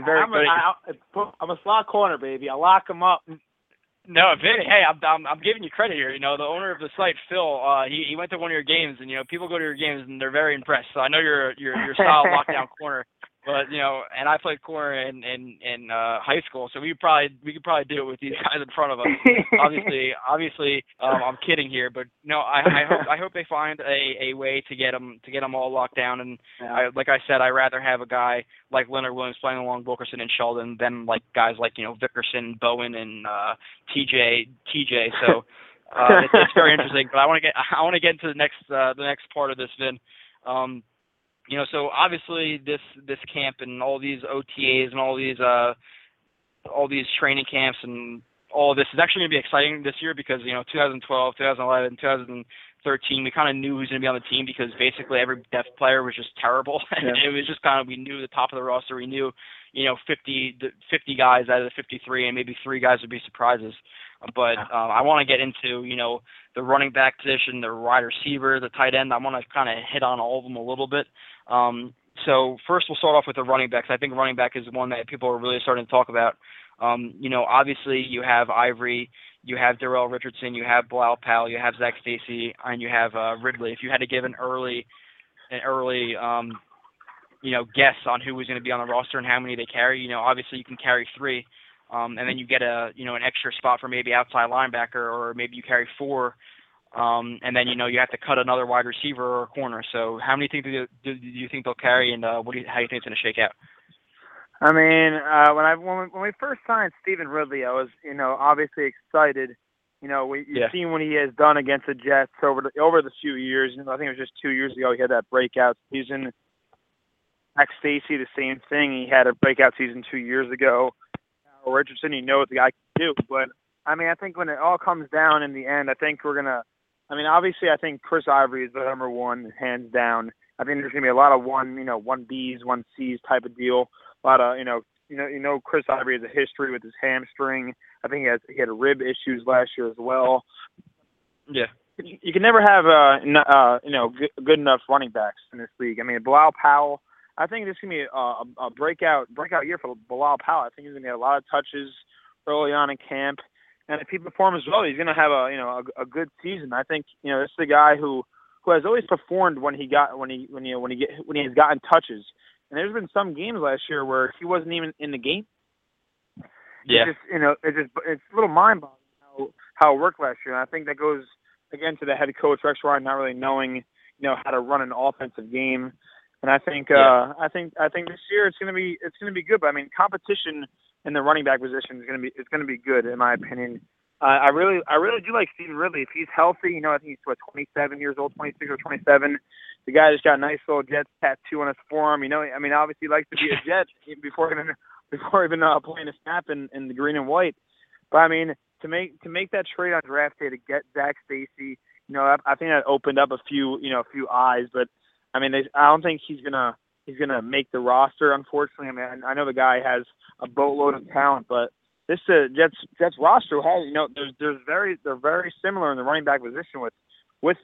Speaker 4: I'm a slot corner, baby. I lock them up.
Speaker 3: No, hey, I'm giving you credit here. The owner of the site, Phil, he went to one of your games, and people go to your games and they're very impressed. So I know your style lockdown corner. But and I played corner in high school, so we could probably do it with these guys in front of us. obviously, I'm kidding here, but I hope they find a way to get them all locked down. And like I said, I'd rather have a guy like Leonard Williams playing along Wilkerson and Sheldon than like guys like Vickerson, Bowen, and TJ. So it's very interesting. But I want to get into the next part of this, Vin. So obviously this camp and all these OTAs and all these training camps and all of this is actually going to be exciting this year because 2012, 2011, 13, we kind of knew who was going to be on the team because basically every depth player was just terrible.
Speaker 4: Yeah.
Speaker 3: It was just kind of, we knew the top of the roster. We knew, 50 guys out of the 53, and maybe 3 guys would be surprises. But I want to get into, the running back position, the wide receiver, the tight end. I want to kind of hit on all of them a little bit. So first we'll start off with the running backs. I think running back is one that people are really starting to talk about. Obviously you have Ivory, you have Darrell Richardson, you have Bilal Powell, you have Zach Stacy, and you have Ridley. If you had to give an early guess on who was going to be on the roster and how many they carry, obviously you can carry 3, and then you get an extra spot for maybe outside linebacker, or maybe you carry 4, and then you have to cut another wide receiver or a corner. So how many do you think they'll carry, and how do you think it's going to shake out?
Speaker 4: I mean, when we first signed Stephen Ridley, I was obviously excited. You've seen what he has done against the Jets over the few years. I think it was just 2 years ago he had that breakout season. Zach Stacy, the same thing. He had a breakout season 2 years ago. Richardson, what the guy can do. But, I mean, I think when it all comes down in the end, I think we're going to – obviously I think Chris Ivory is the number one, hands down. I think there's going to be a lot of 1Bs, 1Cs type of deal. A lot of, Chris Ivory has a history with his hamstring. I think he had rib issues last year as well.
Speaker 3: Yeah.
Speaker 4: You can never have, good enough running backs in this league. I mean, Bilal Powell, I think this is going to be a breakout year for Bilal Powell. I think he's going to get a lot of touches early on in camp, and if he performs well, he's going to have a good season. I think this is the guy who has always performed when he has gotten touches. And there's been some games last year where he wasn't even in the game.
Speaker 3: Yeah.
Speaker 4: It's a little mind-boggling how it worked last year. And I think that goes again to the head coach Rex Ryan not really knowing how to run an offensive game. And I think I think this year it's gonna be good. But I mean, competition in the running back position is gonna be good in my opinion. I really do like Stephen Ridley. If he's healthy, I think he's 27 years old, 26 or 27. The guy just got a nice little Jets tattoo on his forearm. Obviously he likes to be a Jet before even playing a snap in the green and white. But I mean, to make that trade on draft day to get Zach Stacy, I think that opened up a few eyes. But I mean, I don't think he's gonna make the roster. Unfortunately, I mean, I know the guy has a boatload of talent, but this Jets roster has they're very similar in the running back position with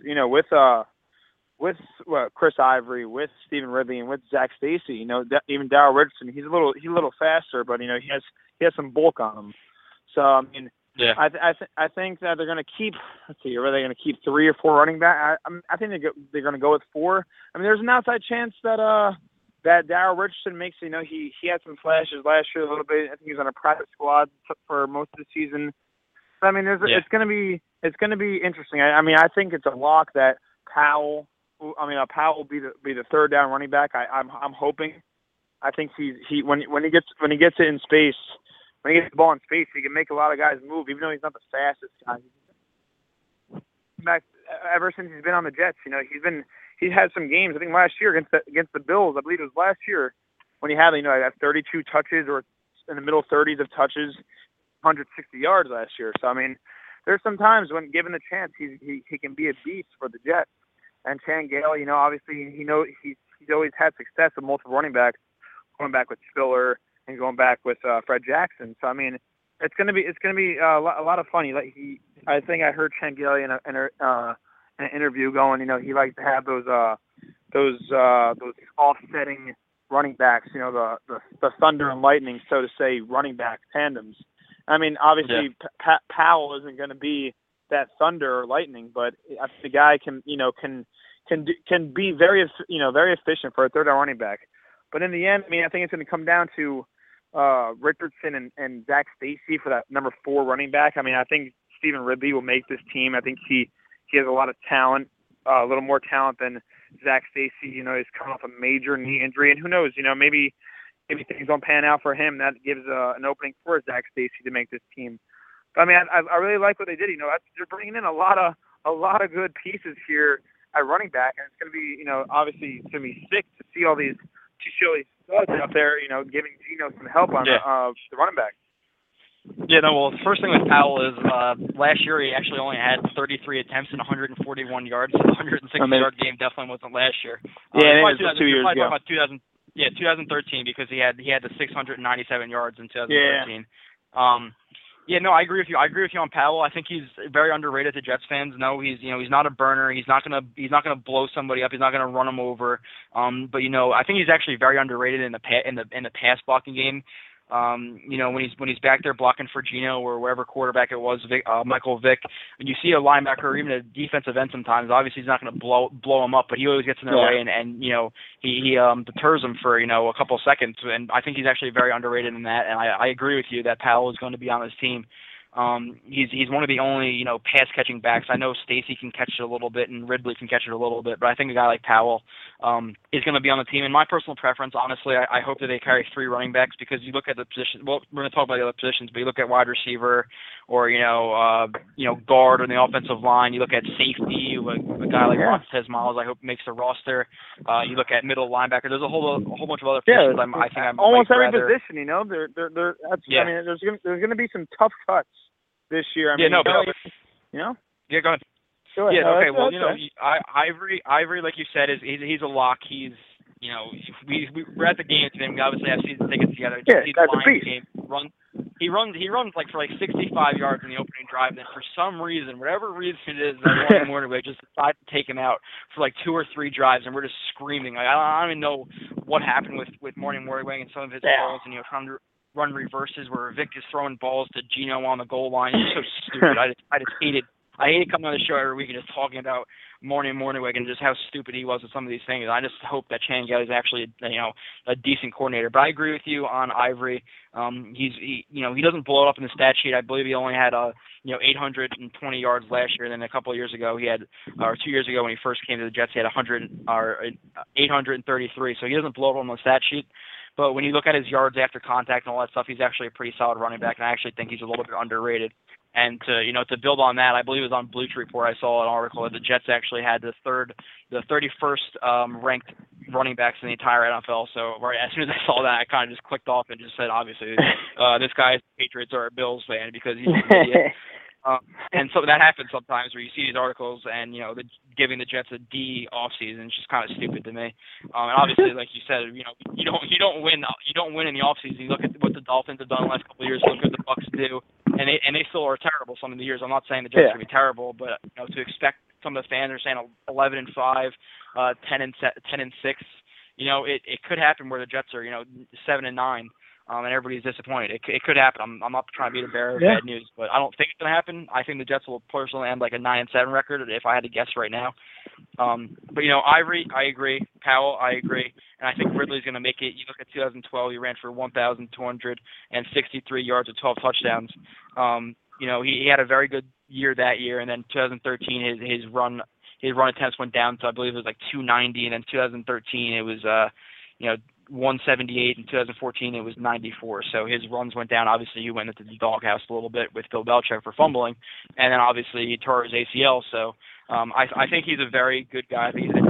Speaker 4: Chris Ivory, with Stephen Ridley, and with Zach Stacy. Even Darrell Richardson, he's a little faster, but he has some bulk on him. So I mean, yeah, I think that they're going to keep. Let's see, are they going to keep 3 or 4 running back? I think they're going to go with 4. I mean, there's an outside chance that Darrell Richardson makes. He had some flashes last year a little bit. I think he was on a practice squad for most of the season. But, I mean, it's going to be interesting. I think it's a lock that Powell will be the third down running back. I'm hoping. I think when he gets it in space, when he gets the ball in space, he can make a lot of guys move, even though he's not the fastest guy. Back ever since he's been on the Jets, he's had some games. I think last year against the Bills, I believe it was last year, when he had 32 touches or in the middle 30s of touches, 160 yards last year. So I mean, there's some times when given the chance, he can be a beast for the Jets. And Chan Gailey, obviously he's always had success with multiple running backs, going back with Spiller and going back with Fred Jackson. So I mean, it's gonna be a lot of fun. I think I heard Chan Gailey in an interview going, he likes to have those offsetting running backs, the thunder and lightning, so to say, running back tandems. I mean, obviously Powell isn't going to be that thunder or lightning, but the guy can be very efficient for a third down running back. But in the end, I mean, I think it's going to come down to Richardson and Zach Stacy for that number 4 running back. I mean, I think Stephen Ridley will make this team. I think he has a lot of talent, a little more talent than Zach Stacy. He's coming off a major knee injury, and who knows? Maybe things don't pan out for him. That gives an opening for Zach Stacy to make this team. But I mean, I really like what they did. They're bringing in a lot of good pieces here at running back, and it's going to be, obviously it's going to be sick to see all these studs out there, giving Geno some help on the running back.
Speaker 3: Yeah, no, well, the first thing with Powell is last year he actually only had 33 attempts and 141 yards. So the 160-yard game definitely wasn't last year.
Speaker 4: Yeah, it was 2 years ago.
Speaker 3: About 2013 because he had the 697 yards in 2013. Yeah, no, I agree with you. I agree with you on Powell. I think he's very underrated to Jets fans. No, he's not a burner. He's not gonna blow somebody up. He's not gonna run them over. But I think he's actually very underrated in the pass blocking game. When he's back there blocking for Geno or wherever quarterback it was, Michael Vick, when you see a linebacker or even a defensive end sometimes, obviously he's not going to blow him up, but he always gets in their way and he deters them for a couple of seconds, and I think he's actually very underrated in that, and I agree with you that Powell is going to be on his team. He's one of the only pass catching backs. I know Stacy can catch it a little bit and Ridley can catch it a little bit, but I think a guy like Powell is going to be on the team. And my personal preference, honestly, I hope that they carry 3 running backs because you look at the position. Well, we're going to talk about the other positions, but you look at wide receiver or guard on the offensive line. You look at safety, like a guy like Montez Miles. I hope makes the roster. You look at middle linebacker. There's a whole bunch of other positions. I think I'm
Speaker 4: almost every
Speaker 3: rather,
Speaker 4: position. I mean, there's going to be some tough cuts this year.
Speaker 3: Yeah, go ahead.
Speaker 4: Sure.
Speaker 3: Yeah,
Speaker 4: no,
Speaker 3: okay. Well,
Speaker 4: okay.
Speaker 3: Ivory, like you said, he's a lock. He's, we're at the game today. We obviously have season tickets together.
Speaker 4: Yeah, that's a beast.
Speaker 3: He runs like for like 65 yards in the opening drive. And then for some reason, whatever reason it is, that Morning we just decided to take him out for like 2 or 3 drives, and we're just screaming. Like, I don't even know what happened with Morning and some of his calls, and trying to run reverses where Vic is throwing balls to Geno on the goal line. It's so stupid. I just hated coming on the show every week and just talking about Morning and just how stupid he was with some of these things. I just hope that Chan Gailey is actually a decent coordinator. But I agree with you on Ivory. He doesn't blow it up in the stat sheet. I believe he only had 820 yards last year. And then a couple of years ago or 2 years ago when he first came to the Jets, he had 833. So he doesn't blow it up on the stat sheet. But when you look at his yards after contact and all that stuff, he's actually a pretty solid running back, and I actually think he's a little bit underrated. And to build on that, I believe it was on Bleacher Report. I saw an article that the Jets actually had the 31st ranked running backs in the entire NFL. So right as soon as I saw that, I kind of just clicked off and just said, obviously, this guy is a Patriots or a Bills fan because he's an idiot. And so that happens sometimes where you see these articles and giving the Jets a D offseason. It's just kind of stupid to me. And obviously, like you said, you don't win in the offseason. You look at what the Dolphins have done the last couple of years. Look at what the Bucs do, and they still are terrible some of the years. I'm not saying the Jets are going to be terrible, but to expect some of the fans are saying 11-5, 10-6. It could happen where the Jets are 7-9. And everybody's disappointed. It could happen. I'm not trying to be the bearer of bad news, but I don't think it's going to happen. I think the Jets will personally end like a 9-7 record if I had to guess right now. But Ivory, I agree. Powell, I agree. And I think Ridley's going to make it. You look at 2012, he ran for 1,263 yards with 12 touchdowns. He had a very good year that year, and then 2013 his run attempts went down to I believe it was like 290, and then 2013 it was 178. In 2014 it was 94. So his runs went down. Obviously he went into the doghouse a little bit with Bill Belichick for fumbling, and then obviously he tore his ACL. So I think he's a very good guy. I think he's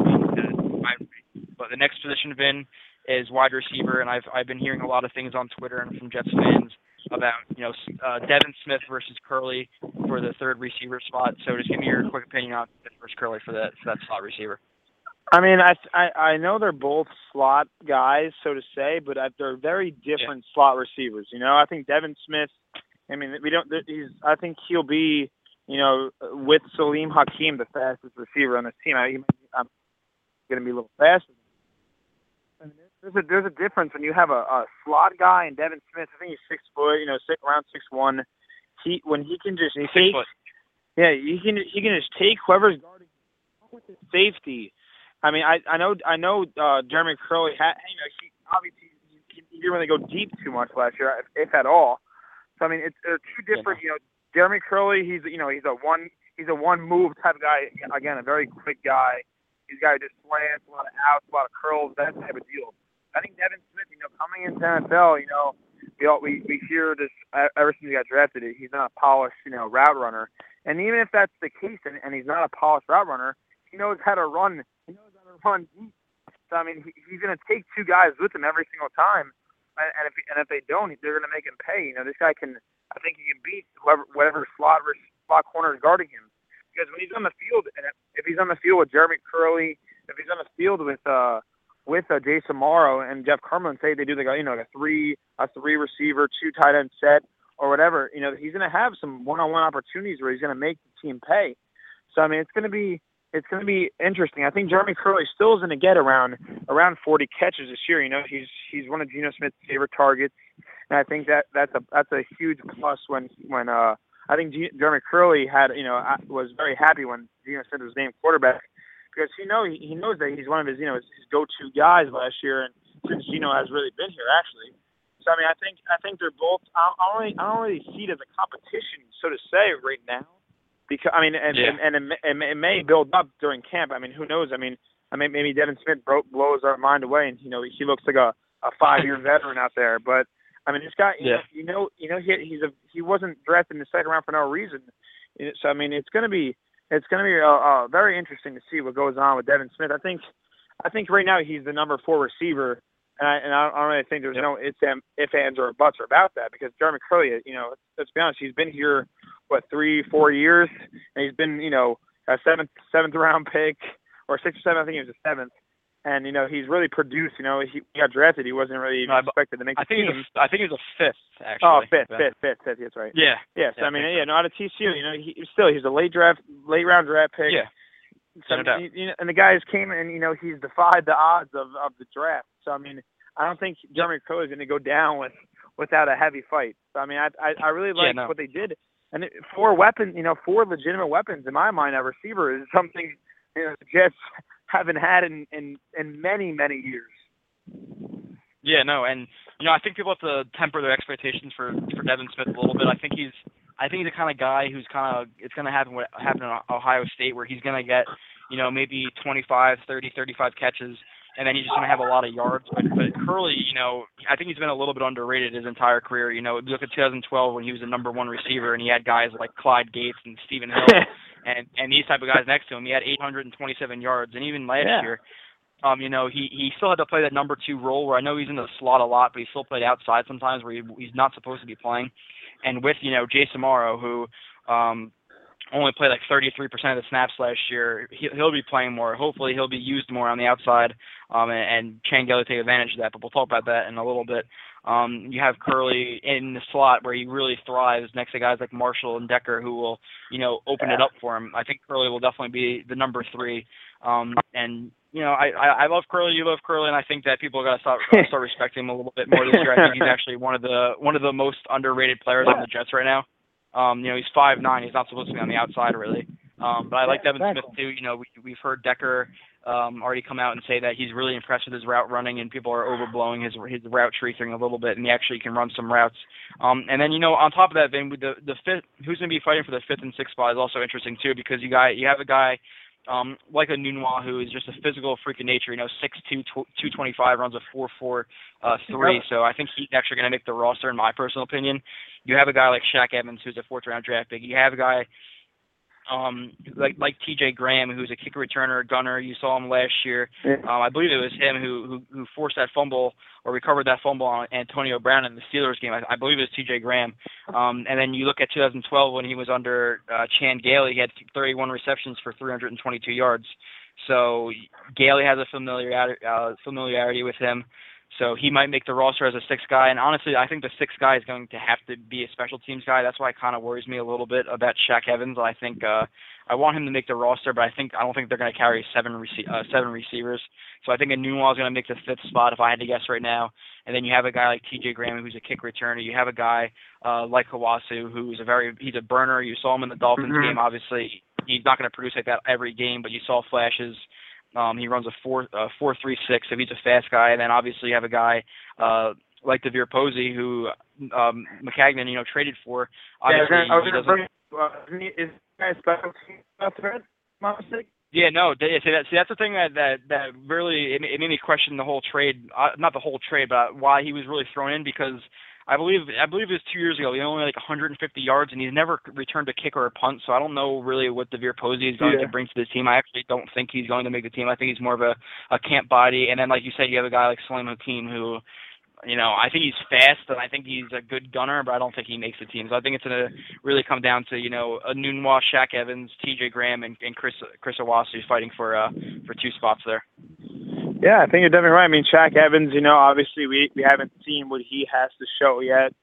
Speaker 3: but the next position, Vin, is wide receiver, and I've been hearing a lot of things on Twitter and from Jets fans about Devin Smith versus Curley for the third receiver spot. So just give me your quick opinion on Smith versus Curley for that slot receiver.
Speaker 4: I mean, I know they're both slot guys, so to say, but they're very different slot receivers. I think Devin Smith. I mean, I think he'll be, with Salim Hakeem, the fastest receiver on this team. I'm going to be a little faster. I mean, there's a difference when you have a slot guy and Devin Smith. I think he's 6 foot, around 6'1". He can just take. He can just take whoever's guarding with his safety. I mean, I know Jeremy Curley he obviously he didn't really go deep too much last year, if at all. So I mean, they're two different. Jeremy Curley, he's a one move type of guy. Again, a very quick guy. He's a guy who just slants, a lot of outs, a lot of curls, that type of deal. I think Devin Smith, coming into NFL, we hear this ever since he got drafted. He's not a polished, route runner. And even if that's the case, and he's not a polished route runner, he knows how to run. He knows how to run deep. So I mean, he's going to take 2 guys with him every single time. and if they don't, they're going to make him pay. You know, this guy can. I think he can beat whatever slot corner is guarding him. Because when he's on the field, and if he's on the field with Jeremy Curley, if he's on the field with Jason Morrow and Jeff Cumberland, say they do like a three receiver, 2 tight end set or whatever, you know, he's going to have some one-on-one opportunities where he's going to make the team pay. So I mean, it's going to be interesting. I think Jeremy Curley still is going to get around 40 catches this year. You know, he's one of Geno Smith's favorite targets, and I think that's a huge plus when I think Jeremy Curley was very happy when Geno Smith was named quarterback, because he knows that he's one of his go-to guys last year, and since Geno has really been here actually. So I mean, I think they're both. I don't really see it as a competition, so to say, right now, because I mean, and it may build up during camp. I mean, who knows? I mean, maybe Devin Smith blows our mind away, and he looks like a 5-year veteran out there, but. I mean, this guy, he wasn't drafted in the second round for no reason. So I mean, it's going to be very interesting to see what goes on with Devin Smith. I think right now he's the number 4 receiver, and I don't really think there's no ifs, ands, or buts about that, because Jeremy Curley, let's be honest, he's been here 3-4 years, and he's been a seventh round pick, or 6th or 7th. I think he was a 7th. And, he's really produced. He got drafted. He wasn't really expected to make the team.
Speaker 3: I think he was a 5th, actually.
Speaker 4: Oh, fifth. That's right.
Speaker 3: Yeah.
Speaker 4: Yes. Yeah, I mean, out of TCU, he's a late round draft pick.
Speaker 3: Yeah.
Speaker 4: So, and the guys came and, he's defied the odds of the draft. So, I mean, I don't think Jeremy Curley is going to go down without a heavy fight. So, I mean, I really like what they did. And 4 weapons, 4 legitimate weapons, in my mind, at receiver is something, the Jets haven't had in many, many years.
Speaker 3: Yeah, no, and I think people have to temper their expectations for Devin Smith a little bit. I think he's the kind of guy who's it's going to happen what happened in Ohio State, where he's going to get maybe 25, 30, 35 catches, and then he's just going to have a lot of yards. But Curley, I think he's been a little bit underrated his entire career. Look at 2012 when he was the number 1 receiver, and he had guys like Clyde Gates and Stephen Hill and these type of guys next to him. He had 827 yards, and even last year, he still had to play that number 2 role, where I know he's in the slot a lot, but he still played outside sometimes where he's not supposed to be playing. And with Jason Morrow, who only played like 33% of the snaps last year, he'll be playing more. Hopefully he'll be used more on the outside, and Chan Gailey take advantage of that, but we'll talk about that in a little bit. You have Curley in the slot where he really thrives next to guys like Marshall and Decker, who will, open it up for him. I think Curley will definitely be the number 3. And I love Curley, you love Curley, and I think that people got to start respecting him a little bit more this year. I think he's actually one of the most underrated players on the Jets right now. He's 5'9". He's not supposed to be on the outside, really. But I like Devin Smith too. We've heard Decker already come out and say that he's really impressed with his route running, and people are overblowing his route tracing a little bit, and he actually can run some routes. And then on top of that, Vin, with the 5th, who's going to be fighting for the 5th and 6th spot is also interesting too, because you have a guy like a Nunwa, who is just a physical freak of nature. 6'2", 225, runs a 4.4 3. So I think he's actually going to make the roster, in my personal opinion. You have a guy like Shaq Evans, who's a 4th round draft pick. You have a guy like TJ Graham, who's a kick returner, gunner. You saw him last year. I believe it was him who forced that fumble or recovered that fumble on Antonio Brown in the Steelers game. I believe it was TJ Graham. And then you look at 2012 when he was under Chan Gailey. He had 31 receptions for 322 yards. So Gailey has a familiarity with him. So he might make the roster as a 6th guy. And honestly, I think the 6th guy is going to have to be a special teams guy. That's why it kind of worries me a little bit about Shaq Evans. I think I want him to make the roster, but I don't think they're going to carry 7 receivers. So I think Enunwa is going to make the 5th spot if I had to guess right now. And then you have a guy like TJ Graham, who's a kick returner. You have a guy like Hawasu, who's he's a burner. You saw him in the Dolphins game. Obviously, he's not going to produce like that every game, but you saw flashes. He runs a 4.36, so he's a fast guy. And then obviously you have a guy like DeVier Posey, who McCagnon, traded for. Obviously,
Speaker 4: is guy special team threat?
Speaker 3: Yeah, no. See, that's the thing that really it made me question the whole trade. Not the whole trade, but why he was really thrown in, because I believe it was 2 years ago. He only had like 150 yards, and he's never returned a kick or a punt. So I don't know really what DeVier Posey is going to bring to the team. I actually don't think he's going to make the team. I think he's more of a camp body. And then, like you said, you have a guy like Salim Hakeem, who I think he's fast and I think he's a good gunner, but I don't think he makes the team. So I think it's going to really come down to, a Nunwa, Shaq Evans, TJ Graham, and Chris Owasi fighting for 2 spots there.
Speaker 4: Yeah, I think you're definitely right. I mean, Shaq Evans, obviously we haven't seen what he has to show yet.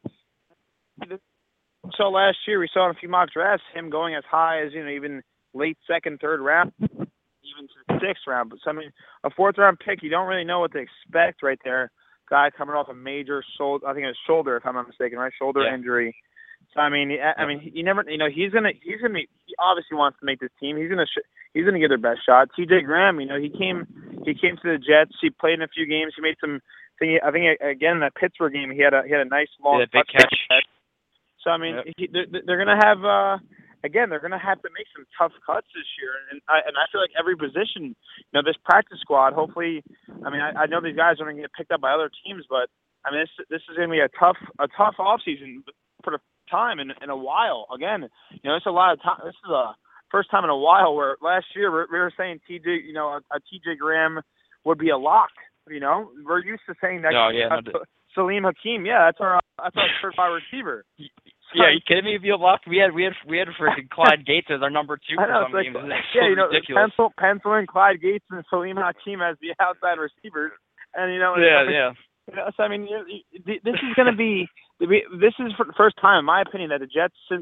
Speaker 4: So last year we saw in a few mock drafts him going as high as, even late second, third round, even to the 6th round. But a 4th-round pick, you don't really know what to expect right there. Guy coming off a major shoulder, if I'm not mistaken, right? Shoulder injury. So you never, he's gonna he obviously wants to make this team. He's gonna get their best shot. TJ Graham, he came to the Jets. He played in a few games. He made some. I think again in that Pittsburgh game, he had a nice long
Speaker 3: big catch.
Speaker 4: So they're gonna have they're gonna have to make some tough cuts this year, and I feel like every position, this practice squad. Hopefully, I know these guys are gonna get picked up by other teams, but this is gonna be a tough offseason for the time in a while. Again, it's a lot of time. This is a first time in a while where last year we were saying a TJ Graham would be a lock. We're used to saying that. Salim Hakeem, that's our certified receiver.
Speaker 3: Yeah, are you kidding me? If you lock, we had freaking Clyde Gates as our number 2 for some games. Ridiculous.
Speaker 4: Penciling Clyde Gates and Salim Hakeem as the outside receivers, and So this is going to be. This is for the first time, in my opinion, that the Jets since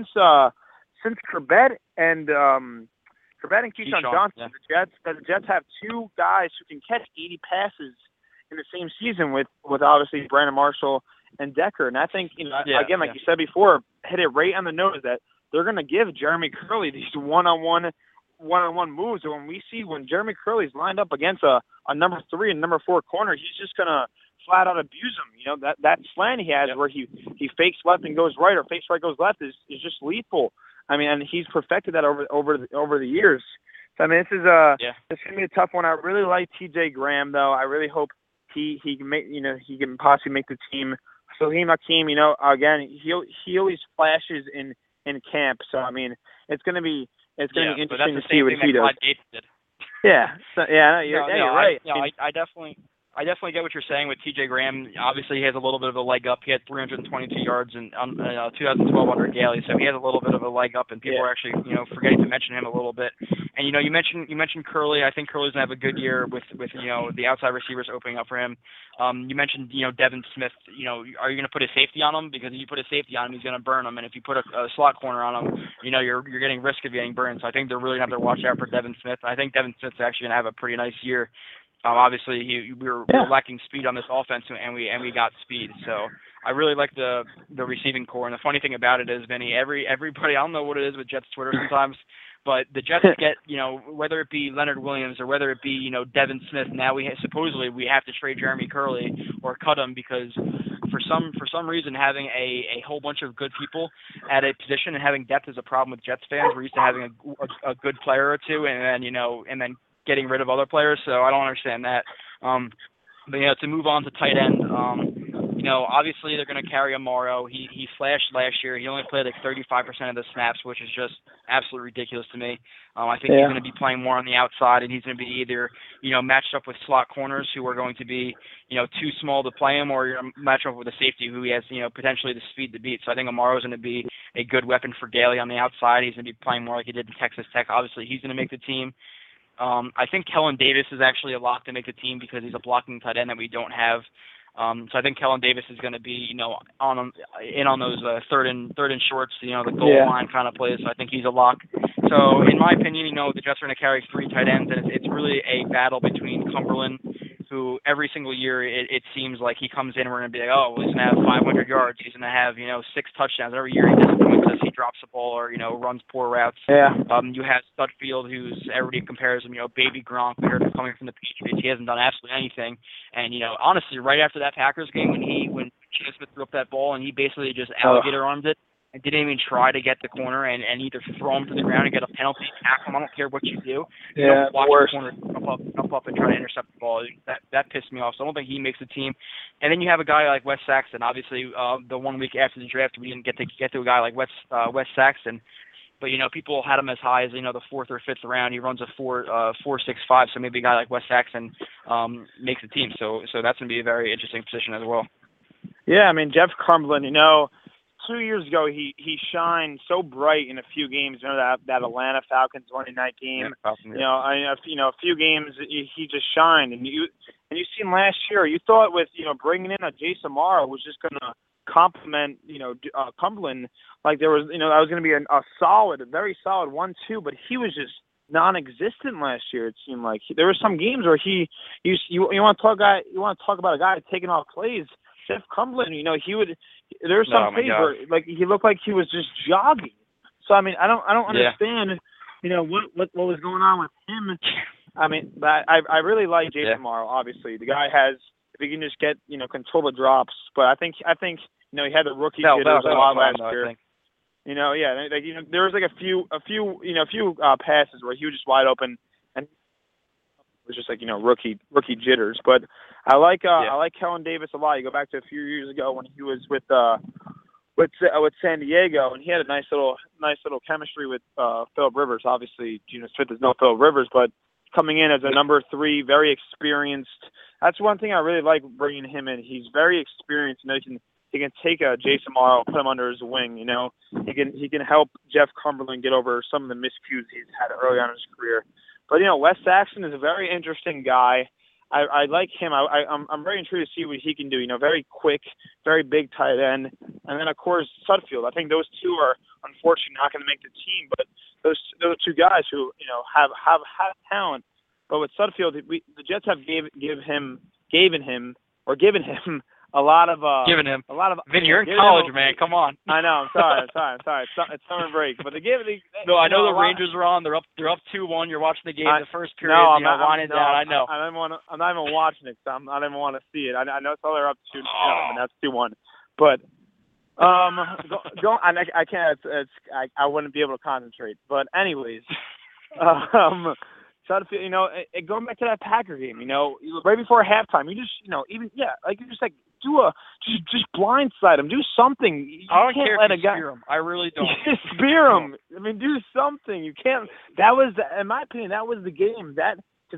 Speaker 4: Corbett and Keyshawn Johnson, the Jets have 2 guys who can catch 80 passes in the same season with obviously Brandon Marshall and Decker. And I think, again, like you said before, hit it right on the nose that they're going to give Jeremy Curley these one-on-one moves. And when Jeremy Curley's lined up against a number 3 and number 4 corner, he's just going to flat out abuse him. That slant he has where he fakes left and goes right or fakes right goes left is just lethal. And he's perfected that over the years. So this is it's going to be a tough one. I really like TJ Graham though. I really hope he can make he can possibly make the team. Salim Hakeem, again he always flashes in camp. So it's going to be interesting to see what he does. Yeah. You're right.
Speaker 3: I definitely get what you're saying with TJ Graham. Obviously, he has a little bit of a leg up. He had 322 yards in 2012 under Gailey, so he has a little bit of a leg up, and people are actually forgetting to mention him a little bit. And you mentioned Curley. I think Curley's gonna have a good year with the outside receivers opening up for him. You mentioned Devin Smith. Are you gonna put a safety on him? Because if you put a safety on him, he's gonna burn him, and if you put a slot corner on him, you're getting risk of getting burned. So I think they're really gonna have to watch out for Devin Smith. I think Devin Smith's actually gonna have a pretty nice year. Obviously, we were lacking speed on this offense, and we got speed. So I really like the receiving core. And the funny thing about it is, Vinny, everybody, I don't know what it is with Jets Twitter sometimes, but the Jets get, whether it be Leonard Williams or whether it be, Devin Smith, now supposedly we have to trade Jeremy Curley or cut him because for some reason having a whole bunch of good people at a position and having depth is a problem with Jets fans. We're used to having a good player or two and then getting rid of other players, so I don't understand that. But to move on to tight end, obviously they're going to carry Amaro. He flashed last year. He only played like 35% of the snaps, which is just absolutely ridiculous to me. I think he's going to be playing more on the outside, and he's going to be either matched up with slot corners who are going to be too small to play him, or you're going to match up with a safety who has potentially the speed to beat. So I think Amaro is going to be a good weapon for Gailey on the outside. He's going to be playing more like he did in Texas Tech. Obviously, he's going to make the team. I think Kellen Davis is actually a lock to make the team because he's a blocking tight end that we don't have. So I think Kellen Davis is going to be, on those third and shorts, the goal line kind of plays. So I think he's a lock. So in my opinion, the Jets are going to carry 3 tight ends, and it's really a battle between Cumberland, who every single year it seems like he comes in and we're going to be like, oh, well, he's going to have 500 yards. He's going to have, 6 touchdowns. Every year he disappoints us. He drops the ball or, runs poor routes. Yeah. You have Studfield, who's everybody compares him, baby Gronk. We heard him coming from the Patriots. He hasn't done absolutely anything. And, honestly, right after that Packers game when Geno Smith threw up that ball and he basically just alligator armed it, and didn't even try to get the corner and either throw him to the ground and get a penalty, tackle him. I don't care what you do. You don't watch the corner jump up and try to intercept the ball. That pissed me off. So I don't think he makes the team. And then you have a guy like Wes Saxton. Obviously, the 1 week after the draft, we didn't get to a guy like Wes Saxton. But people had him as high as the 4th or 5th round. He runs a 4.65, so maybe a guy like Wes Saxon makes the team. So that's going to be a very interesting position as well.
Speaker 4: Yeah, I mean Jeff Cumberland. 2 years ago he shined so bright in a few games. That Atlanta Falcons Monday night game.
Speaker 3: Yeah,
Speaker 4: a few games he just shined, and you seen last year. You thought with bringing in a Jason Morrow was just going to complement Cumberland, like there was that was going to be a very solid 1-2, but he was just non-existent last year. It seemed like there were some games where you want to talk about a guy taking off plays. Jeff Cumberland, there were some plays where like he looked like he was just jogging. So I mean, I don't understand, what was going on with him. I mean, but I really like Jason Morrow. Obviously, the guy has, if he can just get control the drops. But I think he had the rookie jitters a lot last year. There was like a few passes where he was just wide open and it was just like rookie jitters. But I like Kellen Davis a lot. You go back to a few years ago when he was with San Diego, and he had a nice little chemistry with Phillip Rivers. Obviously, Geno Smith is no Phillip Rivers, but coming in as a number 3, very experienced. That's one thing I really like bringing him in. He's very experienced, and he can take a Jason Morrow, put him under his wing. He can help Jeff Cumberland get over some of the miscues he's had early on in his career. But Wes Saxon is a very interesting guy. I like him. I'm very intrigued to see what he can do. Very quick, very big tight end, and then of course Sudfeld. I think those two are unfortunately not going to make the team, but those two guys who have talent. But with Sudfeld, the Jets have given him a lot of
Speaker 3: Vin, you're in college, man. Come on.
Speaker 4: I know. I'm sorry. It's summer break, but
Speaker 3: No, I know the Rangers are on. They're up 2-1. You're watching the game. The first period.
Speaker 4: No,
Speaker 3: I'm winding down. I know.
Speaker 4: I'm not even watching it. So I don't even want to see it. I know it's all they're up 2-0, and that's 2-1. But I can't. I wouldn't be able to concentrate. But anyways, Sudfeld, going back to that Packer game, right before halftime, you just, just blindside him, do something.
Speaker 3: I don't care if you spear him. I really don't.
Speaker 4: Just spear him. I mean, do something. You can't. That was, in my opinion, that was the game. That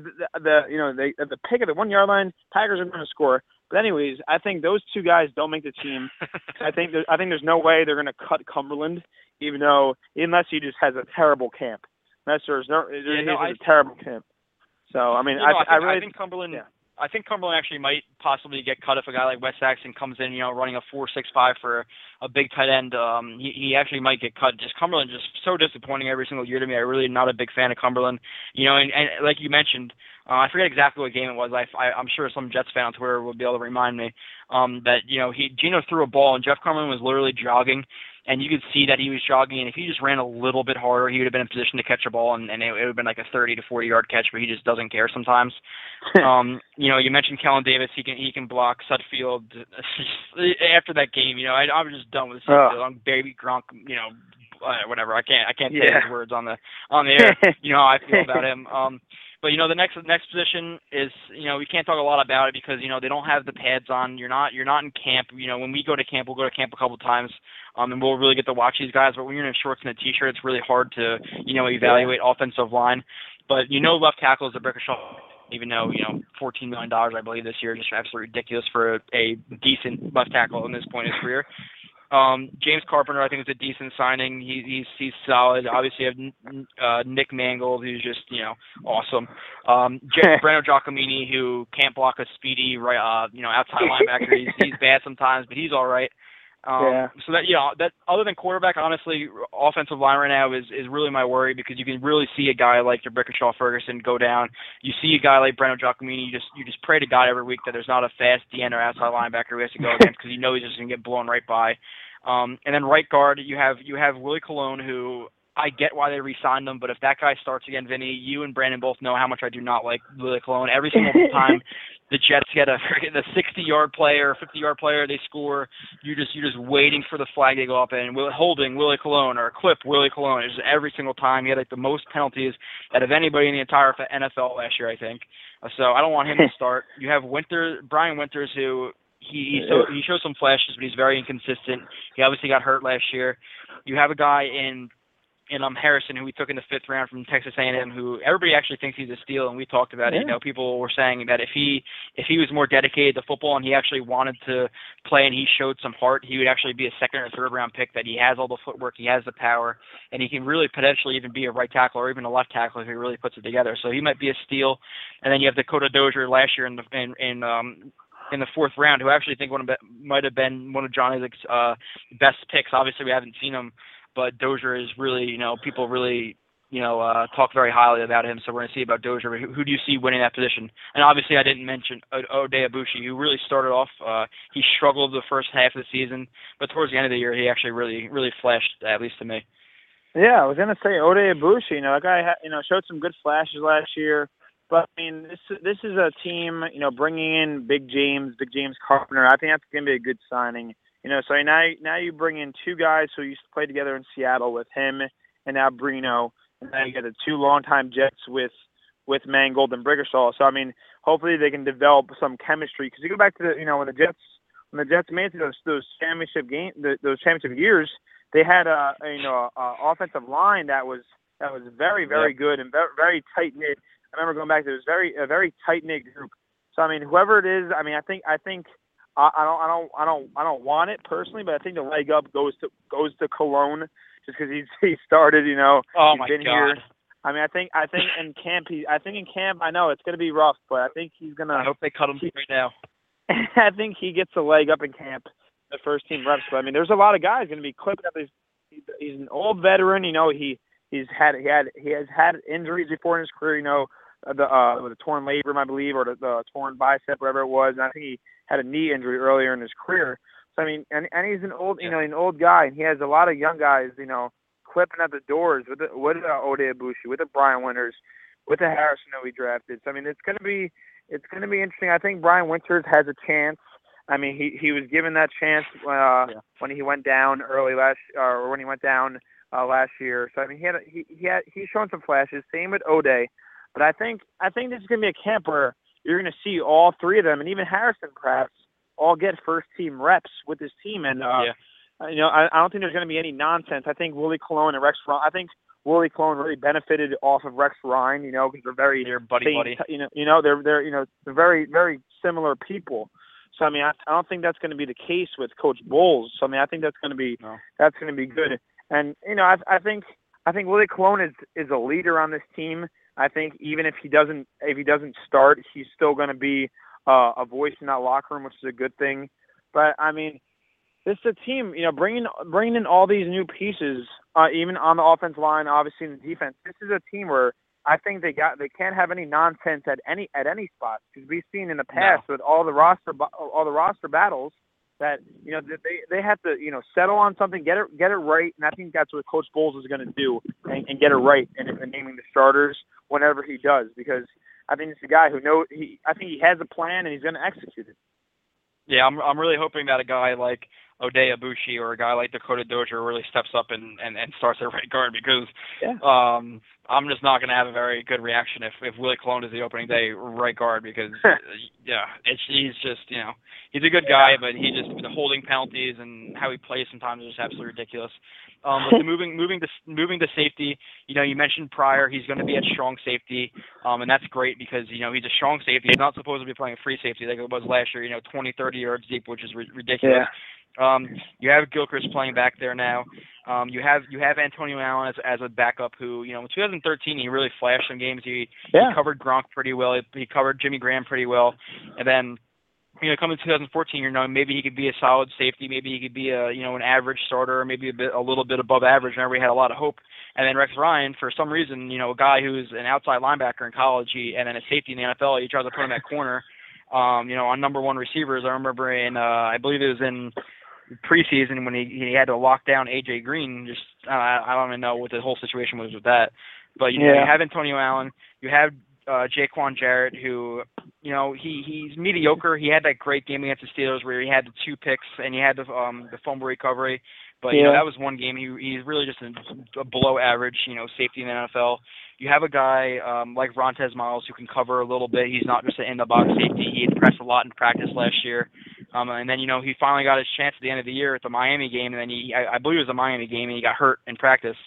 Speaker 4: the pick at the 1 yard line, Packers are going to score. But anyways, I think those two guys don't make the team. I think there's no way they're going to cut Cumberland, unless he just has a terrible camp. There's a terrible camp. So I mean, I think Cumberland. Yeah.
Speaker 3: I think Cumberland actually might possibly get cut if a guy like Wes Saxon comes in, running a 4.65 for a big tight end. He actually might get cut. Just Cumberland just so disappointing every single year to me. I'm really not a big fan of Cumberland. And like you mentioned, I forget exactly what game it was. I'm sure some Jets fan on Twitter will be able to remind me that Geno threw a ball and Jeff Cumberland was literally jogging. And you could see that he was jogging, and if he just ran a little bit harder, he would have been in position to catch a ball, and it would have been like a 30 to 40 yard catch, but he just doesn't care sometimes. You mentioned Kellen Davis; he can block Sudfeld. After that game, I was just done with Sudfeld. I'm baby Gronk, whatever. I can't say those words on the air. How I feel about him. But the next position is we can't talk a lot about it because they don't have the pads on. You're not in camp. When we go to camp, we'll go to camp a couple of times, and we'll really get to watch these guys. But when you're in shorts and a t-shirt, it's really hard to evaluate offensive line. But left tackle is D'Brickashaw. Even though $14 million I believe this year, just absolutely ridiculous for a decent left tackle in this point in his career. James Carpenter, I think, is a decent signing. He's solid. Obviously, you have Nick Mangold, who's just awesome. Breno Giacomini, who can't block a speedy outside linebacker. He's bad sometimes, but he's all right. So that other than quarterback, honestly, offensive line right now is really my worry because you can really see a guy like D'Brickashaw Ferguson go down. You see a guy like Breno Giacomini. You just pray to God every week that there's not a fast DN or outside linebacker who has to go against because he's just going to get blown right by. And then right guard, you have Willie Colon, who I get why they re-signed him, but if that guy starts again, Vinny, you and Brandon both know how much I do not like Willie Colon. Every single time the Jets get the 60-yard player, 50-yard player, they score. You're just waiting for the flag to go up and holding Willie Colon or clip Willie Colon. It's every single time. He had the most penalties out of anybody in the entire NFL last year, I think. So I don't want him to start. You have Brian Winters, who he shows some flashes, but he's very inconsistent. He obviously got hurt last year. You have a guy in Harrison, who we took in the 5th round from Texas A&M, who everybody actually thinks he's a steal, and we talked about it. You know, people were saying that if he was more dedicated to football and he actually wanted to play and he showed some heart, he would actually be a 2nd or 3rd round pick. That he has all the footwork, he has the power, and he can really potentially even be a right tackle or even a left tackle if he really puts it together. So he might be a steal. And then you have Dakota Dozier last year in the 4th round, who I actually think might have been one of Johnny's best picks. Obviously, we haven't seen him, but Dozier is really, you know, people really, you know, talk very highly about him. So we're going to see about Dozier. Who do you see winning that position? And obviously, I didn't mention Oday Aboushi, who really started off. He struggled the first half of the season, but towards the end of the year, he actually really flashed, at least to me.
Speaker 4: Yeah, I was going to say Oday Aboushi. You know, that guy, showed some good flashes last year. But I mean, this is a team, you know, bringing in Big James Carpenter. I think that's going to be a good signing. You know, so now you bring in 2 guys who used to play together in Seattle with him and now Brino, and then you get the 2 longtime Jets with Mangold and Briggershaw. So I mean, hopefully they can develop some chemistry, because you go back to when the Jets made it to those championship those championship years, they had a offensive line that was very good and very tight knit. I remember going back to it was a very tight knit group. So I mean, whoever it is, I mean, I think I don't want it personally, but I think the leg up goes to Cologne, just because he started. You know,
Speaker 3: oh
Speaker 4: he's
Speaker 3: my
Speaker 4: been
Speaker 3: God.
Speaker 4: here. I mean, I think in camp, I know it's going to be rough, but I think he's gonna.
Speaker 3: I hope they cut him right now.
Speaker 4: I think he gets a leg up in camp, the first team reps. But I mean, there's a lot of guys going to be clipping up. He's an old veteran. You know, he has had injuries before in his career. You know, the torn labrum, I believe, or the torn bicep, whatever it was. And I think he had a knee injury earlier in his career. So I mean, and he's an old, an old guy, and he has a lot of young guys, clipping at the doors with Oday Aboushi, with the Brian Winters, with the Harrison that we drafted. So I mean, it's gonna be interesting. I think Brian Winters has a chance. I mean, he was given that chance when he went down last year. So I mean, he's shown some flashes. Same with Oday, but I think this is gonna be a camp where you're gonna see all 3 of them, and even Harrison perhaps, all get first team reps with this team. And I don't think there's gonna be any nonsense. I think Willie Colon and Rex Ryan. I think Willie Colon really benefited off of Rex Ryan, because they're
Speaker 3: buddy.
Speaker 4: They're very, very similar people. So I mean, I don't think that's going to be the case with Coach Bowles. So I mean, I think that's going to be good. And I think Willie Colon is a leader on this team. I think even if he doesn't start, he's still going to be a voice in that locker room, which is a good thing. But I mean, this is a team, bringing in all these new pieces, even on the offensive line, obviously in the defense. This is a team where I think they can't have any nonsense at any spot, because we've seen in the past with all the roster battles that they have to settle on something, get it right, and I think that's what Coach Bowles is going to do and get it right in naming the starters whenever he does, because I think it's a guy who I think he has a plan and he's going to execute it.
Speaker 3: Yeah, I'm really hoping that a guy like Oday Aboushi or a guy like Dakota Dozier really steps up and starts at right guard, because I'm just not going to have a very good reaction if Willie Colon is the opening day right guard, because he's just he's a good guy, but the holding penalties and how he plays sometimes is just absolutely ridiculous. But moving to safety, you mentioned Pryor, he's going to be at strong safety, and that's great because he's a strong safety. He's not supposed to be playing free safety like it was last year, 20, 30 yards deep, which is ridiculous. You have Gilchrist playing back there now. You have Antonio Allen as a backup who, in 2013 he really flashed some games. He covered Gronk pretty well. He covered Jimmy Graham pretty well, and then coming to 2014, maybe he could be a solid safety. Maybe he could be an average starter, or maybe a little bit above average. Remember, he had a lot of hope. And then Rex Ryan, for some reason, a guy who's an outside linebacker in college, and then a safety in the NFL, he tries to put him at corner. On number 1 receivers. I remember I believe it was in preseason when he had to lock down AJ Green. Just I don't even know what the whole situation was with that. But you have Antonio Allen, you have Jaquan Jarrett, who he's mediocre. He had that great game against the Steelers where he had the 2 picks and he had the fumble recovery. But that was one game. He's really just a below average safety in the NFL. You have a guy like Rontez Miles who can cover a little bit. He's not just an in-the-box safety. He impressed a lot in practice last year. And then, he finally got his chance at the end of the year at the Miami game. And then I believe it was the Miami game, and he got hurt in practice.
Speaker 4: Yeah.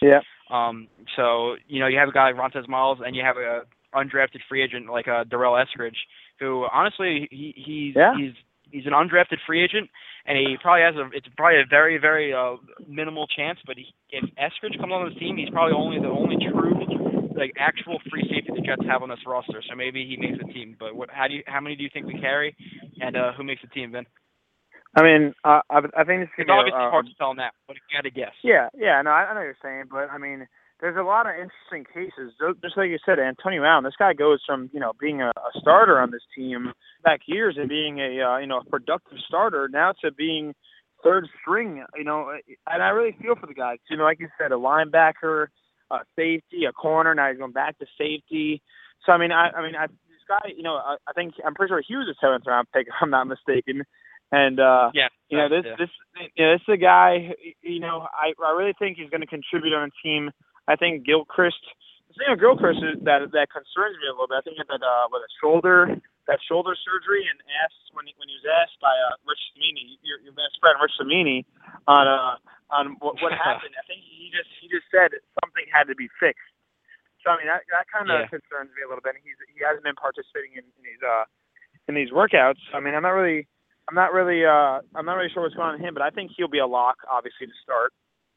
Speaker 3: So you have a guy like Rontez Miles, and you have a undrafted free agent like Darrell Eskridge, who honestly he's an undrafted free agent, and he probably it's probably a very, very minimal chance. But if Eskridge comes on the team, he's probably the only true actual free safety the Jets have on this roster. So maybe he makes the team. But how many do you think we carry, and who makes the team, Vin?
Speaker 4: I mean, I think
Speaker 3: it's obviously hard to tell now, but if you had to guess.
Speaker 4: Yeah, no, I know what you're saying, but I mean, there's a lot of interesting cases. Just like you said, Antonio Allen, this guy goes from being a starter on this team back years and being a productive starter now to being third string. And I really feel for the guy. Like you said, a linebacker, a safety, a corner. Now he's going back to safety. So I mean, this guy, I'm pretty sure he was a 7th round pick, if I'm not mistaken. And this is a guy. I really think he's going to contribute on a team. I think Gilchrist. The thing with Gilchrist is that concerns me a little bit. I think he had that shoulder surgery, and asked when he was asked by Rich Cimini, your best friend Rich Cimini, on what happened. I think he just said something had to be fixed. So I mean that kind of concerns me a little bit. He hasn't been participating in these workouts. I mean I'm not really sure what's going on with him, but I think he'll be a lock, obviously, to start.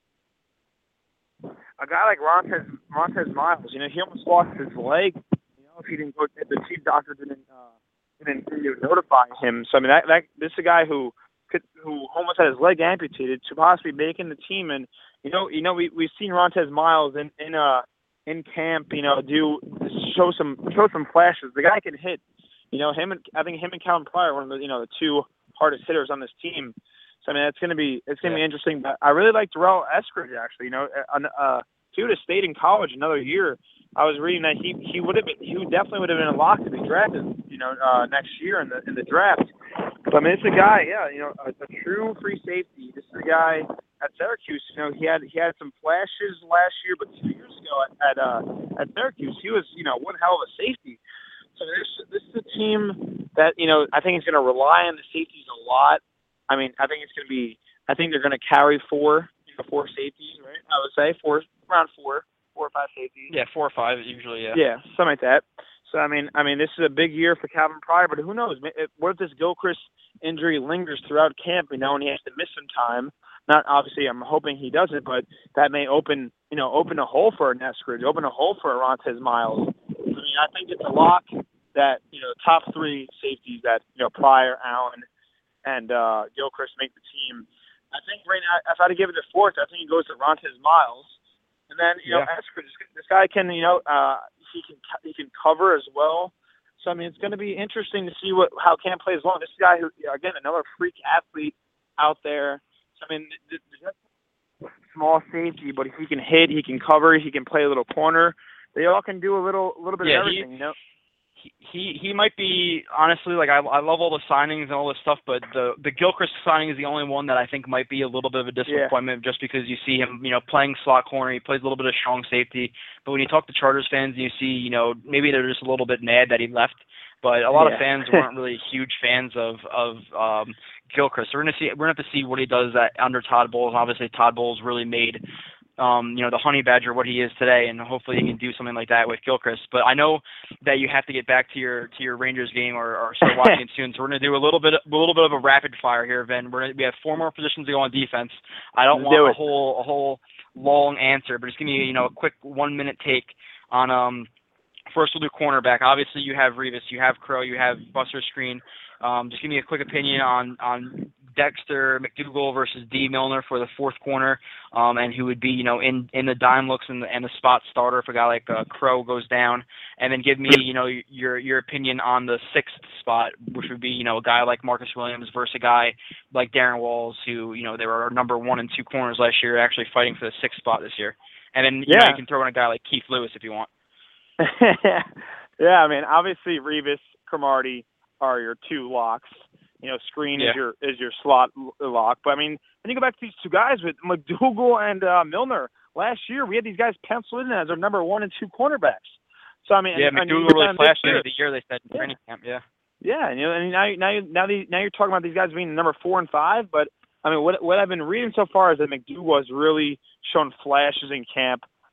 Speaker 4: A guy like Rontez Miles, he almost lost his leg. If he didn't if the chief doctor didn't notify him. So I mean, this is a guy who almost had his leg amputated to possibly making the team. And we've seen Rontez Miles in camp, show some flashes. The guy can hit. I think him and Calvin Pryor are one of the two hardest hitters on this team. So I mean, it's gonna be interesting. But I really like Darrell Eskridge actually. If he would have stayed in college another year, I was reading that he definitely would have been a lock to be drafted. Next year in the draft. But I mean, it's a guy, a true free safety. This is a guy at Syracuse. He had some flashes last year, but 2 years ago at Syracuse, he was one hell of a safety. So this is a team that I think is going to rely on the safeties a lot. I mean, I think they're going to carry four safeties, right? I would say around four or five safeties.
Speaker 3: Yeah, 4 or 5 usually. Yeah.
Speaker 4: Yeah, something like that. So I mean, this is a big year for Calvin Pryor, but who knows? What if this Gilchrist injury lingers throughout camp? And he has to miss some time. Not obviously, I'm hoping he doesn't, but that may open a hole for an Eskridge, open a hole for a Rontez Miles. I mean, I think it's a lock that top 3 safeties that Pryor, Allen, and Gilchrist make the team. I think right now, if I had to give it a 4th, I think it goes to Rontez Miles, and then Eskridge. This guy can he can cover as well. So I mean, it's going to be interesting to see how camp plays along. This guy who again another freak athlete out there. So I mean, small safety, but if he can hit, he can cover, he can play a little corner. They all can do a little bit of everything.
Speaker 3: He might be, honestly, I love all the signings and all this stuff, but the Gilchrist signing is the only one that I think might be a little bit of a disappointment just because you see him, playing slot corner. He plays a little bit of strong safety. But when you talk to Chargers fans, you see, maybe they're just a little bit mad that he left. But a lot of fans weren't really huge fans of Gilchrist. So we're gonna have to see what he does under Todd Bowles. Obviously, Todd Bowles really made the Honey Badger what he is today, and hopefully he can do something like that with Gilchrist. But I know that you have to get back to your Rangers game or start watching it soon. So we're gonna do a little bit of a rapid fire here, Vin. We have 4 more positions to go on defense. I don't want a whole long answer, but just give me a quick 1-minute take on first we'll do cornerback. Obviously you have Revis, you have Crow, you have Buster Screen. Just give me a quick opinion on Dexter McDougal versus D. Milner for the 4th corner, and who would be, in the dime looks and the spot starter if a guy like Crow goes down. And then give me, your opinion on the 6th spot, which would be, a guy like Marcus Williams versus a guy like Darren Walls, who, they were our number 1 and 2 corners last year, actually fighting for the 6th spot this year. And then you can throw in a guy like Keith Lewis if you want.
Speaker 4: Yeah, I mean, obviously Revis, Cromartie are your 2 locks. Screen is your slot lock. But I mean, when you go back to these 2 guys with McDougal and Milner, last year we had these guys penciled in as our number 1 and 2 cornerbacks. So I mean,
Speaker 3: McDougal really flashed into the year they said in training camp.
Speaker 4: Yeah, and now you're talking about these guys being number 4 and 5. But I mean, what I've been reading so far is that McDougal has really shown flashes in camp.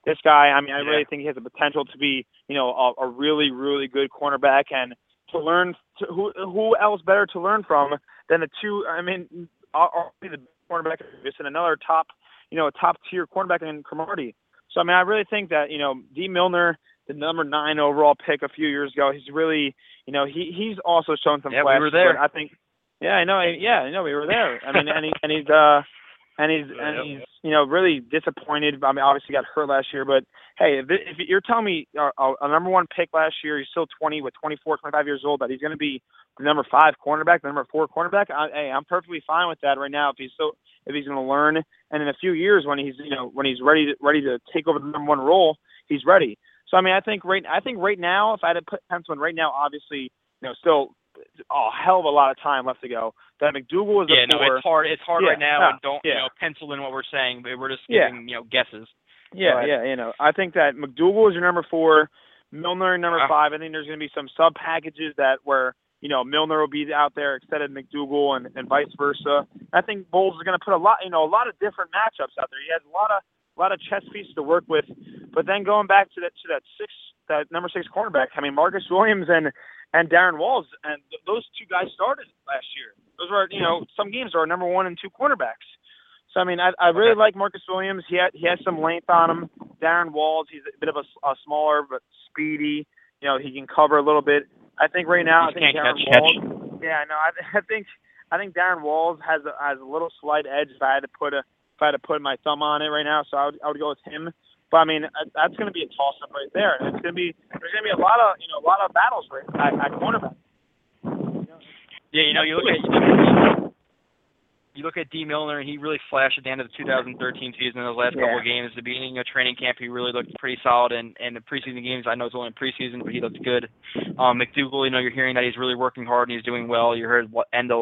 Speaker 4: this guy, I mean, I
Speaker 3: Yeah.
Speaker 4: really think he has the potential to be, you know, a really, really good cornerback, and to learn who else better to learn from than the two. I mean, arguably the cornerback and another top tier cornerback in Cromartie. So I mean, I really think that, you know, Dee Milner, the number 9 overall pick a few years ago, he's really, you know, he's also shown some flashes.
Speaker 3: We were there.
Speaker 4: But I think, I know we were there. I mean, and he's you know, really disappointed. I mean, obviously got hurt last year, but hey, if you're telling me a number 1 pick last year, he's still 24, 25 years old, that he's going to be the number 5 cornerback, the number 4 cornerback, I'm perfectly fine with that right now. If he's going to learn, and in a few years when he's ready to take over the number 1 role, he's ready. So I mean, I think right now, if I had to put pencil in right now, obviously, you know, still a hell of a lot of time left to go. That McDougal is
Speaker 3: it's hard. It's hard right now, and don't pencil in what we're saying. But we're just giving guesses.
Speaker 4: You know, I think that McDougal is your number 4, Milner number 5. I think there's going to be some sub packages where, you know, Milner will be out there instead of McDougal, and vice versa. I think Bowles is going to put a lot of different matchups out there. He has a lot of chess pieces to work with. But then going back to that number 6 cornerback, I mean, Marcus Williams and Darren Walls, and those two guys started last year. Those were, you know, some games are number 1 and 2 cornerbacks. So I mean, I really like Marcus Williams. He has some length on him. Darren Walls, he's a bit of a smaller but speedy. You know, he can cover a little bit. I think right now, Darren Walls. Yeah, no, I think Darren Walls has a little slight edge if I had to put my thumb on it right now. So I would go with him. But I mean, that's going to be a toss-up right there. And there's going to be a lot of battles right at cornerback.
Speaker 3: Yeah, you know, you look at Dee Milner, and he really flashed at the end of the 2013 season in those last couple of games. The beginning of training camp, he really looked pretty solid, and the preseason games, I know it's only preseason, but he looked good. McDougal, you know, you're hearing that he's really working hard and he's doing well. You heard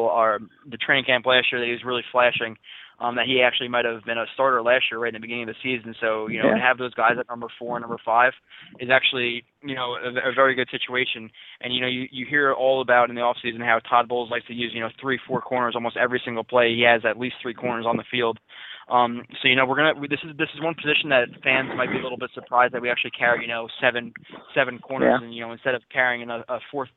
Speaker 3: the training camp last year that he was really flashing. That he actually might have been a starter last year right in the beginning of the season. So, you know, to have those guys at number 4 and number 5 is actually, you know, a very good situation. And, you know, you hear all about in the offseason how Todd Bowles likes to use, you know, 3-4 corners almost every single play. He has at least 3 corners on the field. So, you know, this is one position that fans might be a little bit surprised that we actually carry, you know, seven corners, and, you know, instead of carrying a fourth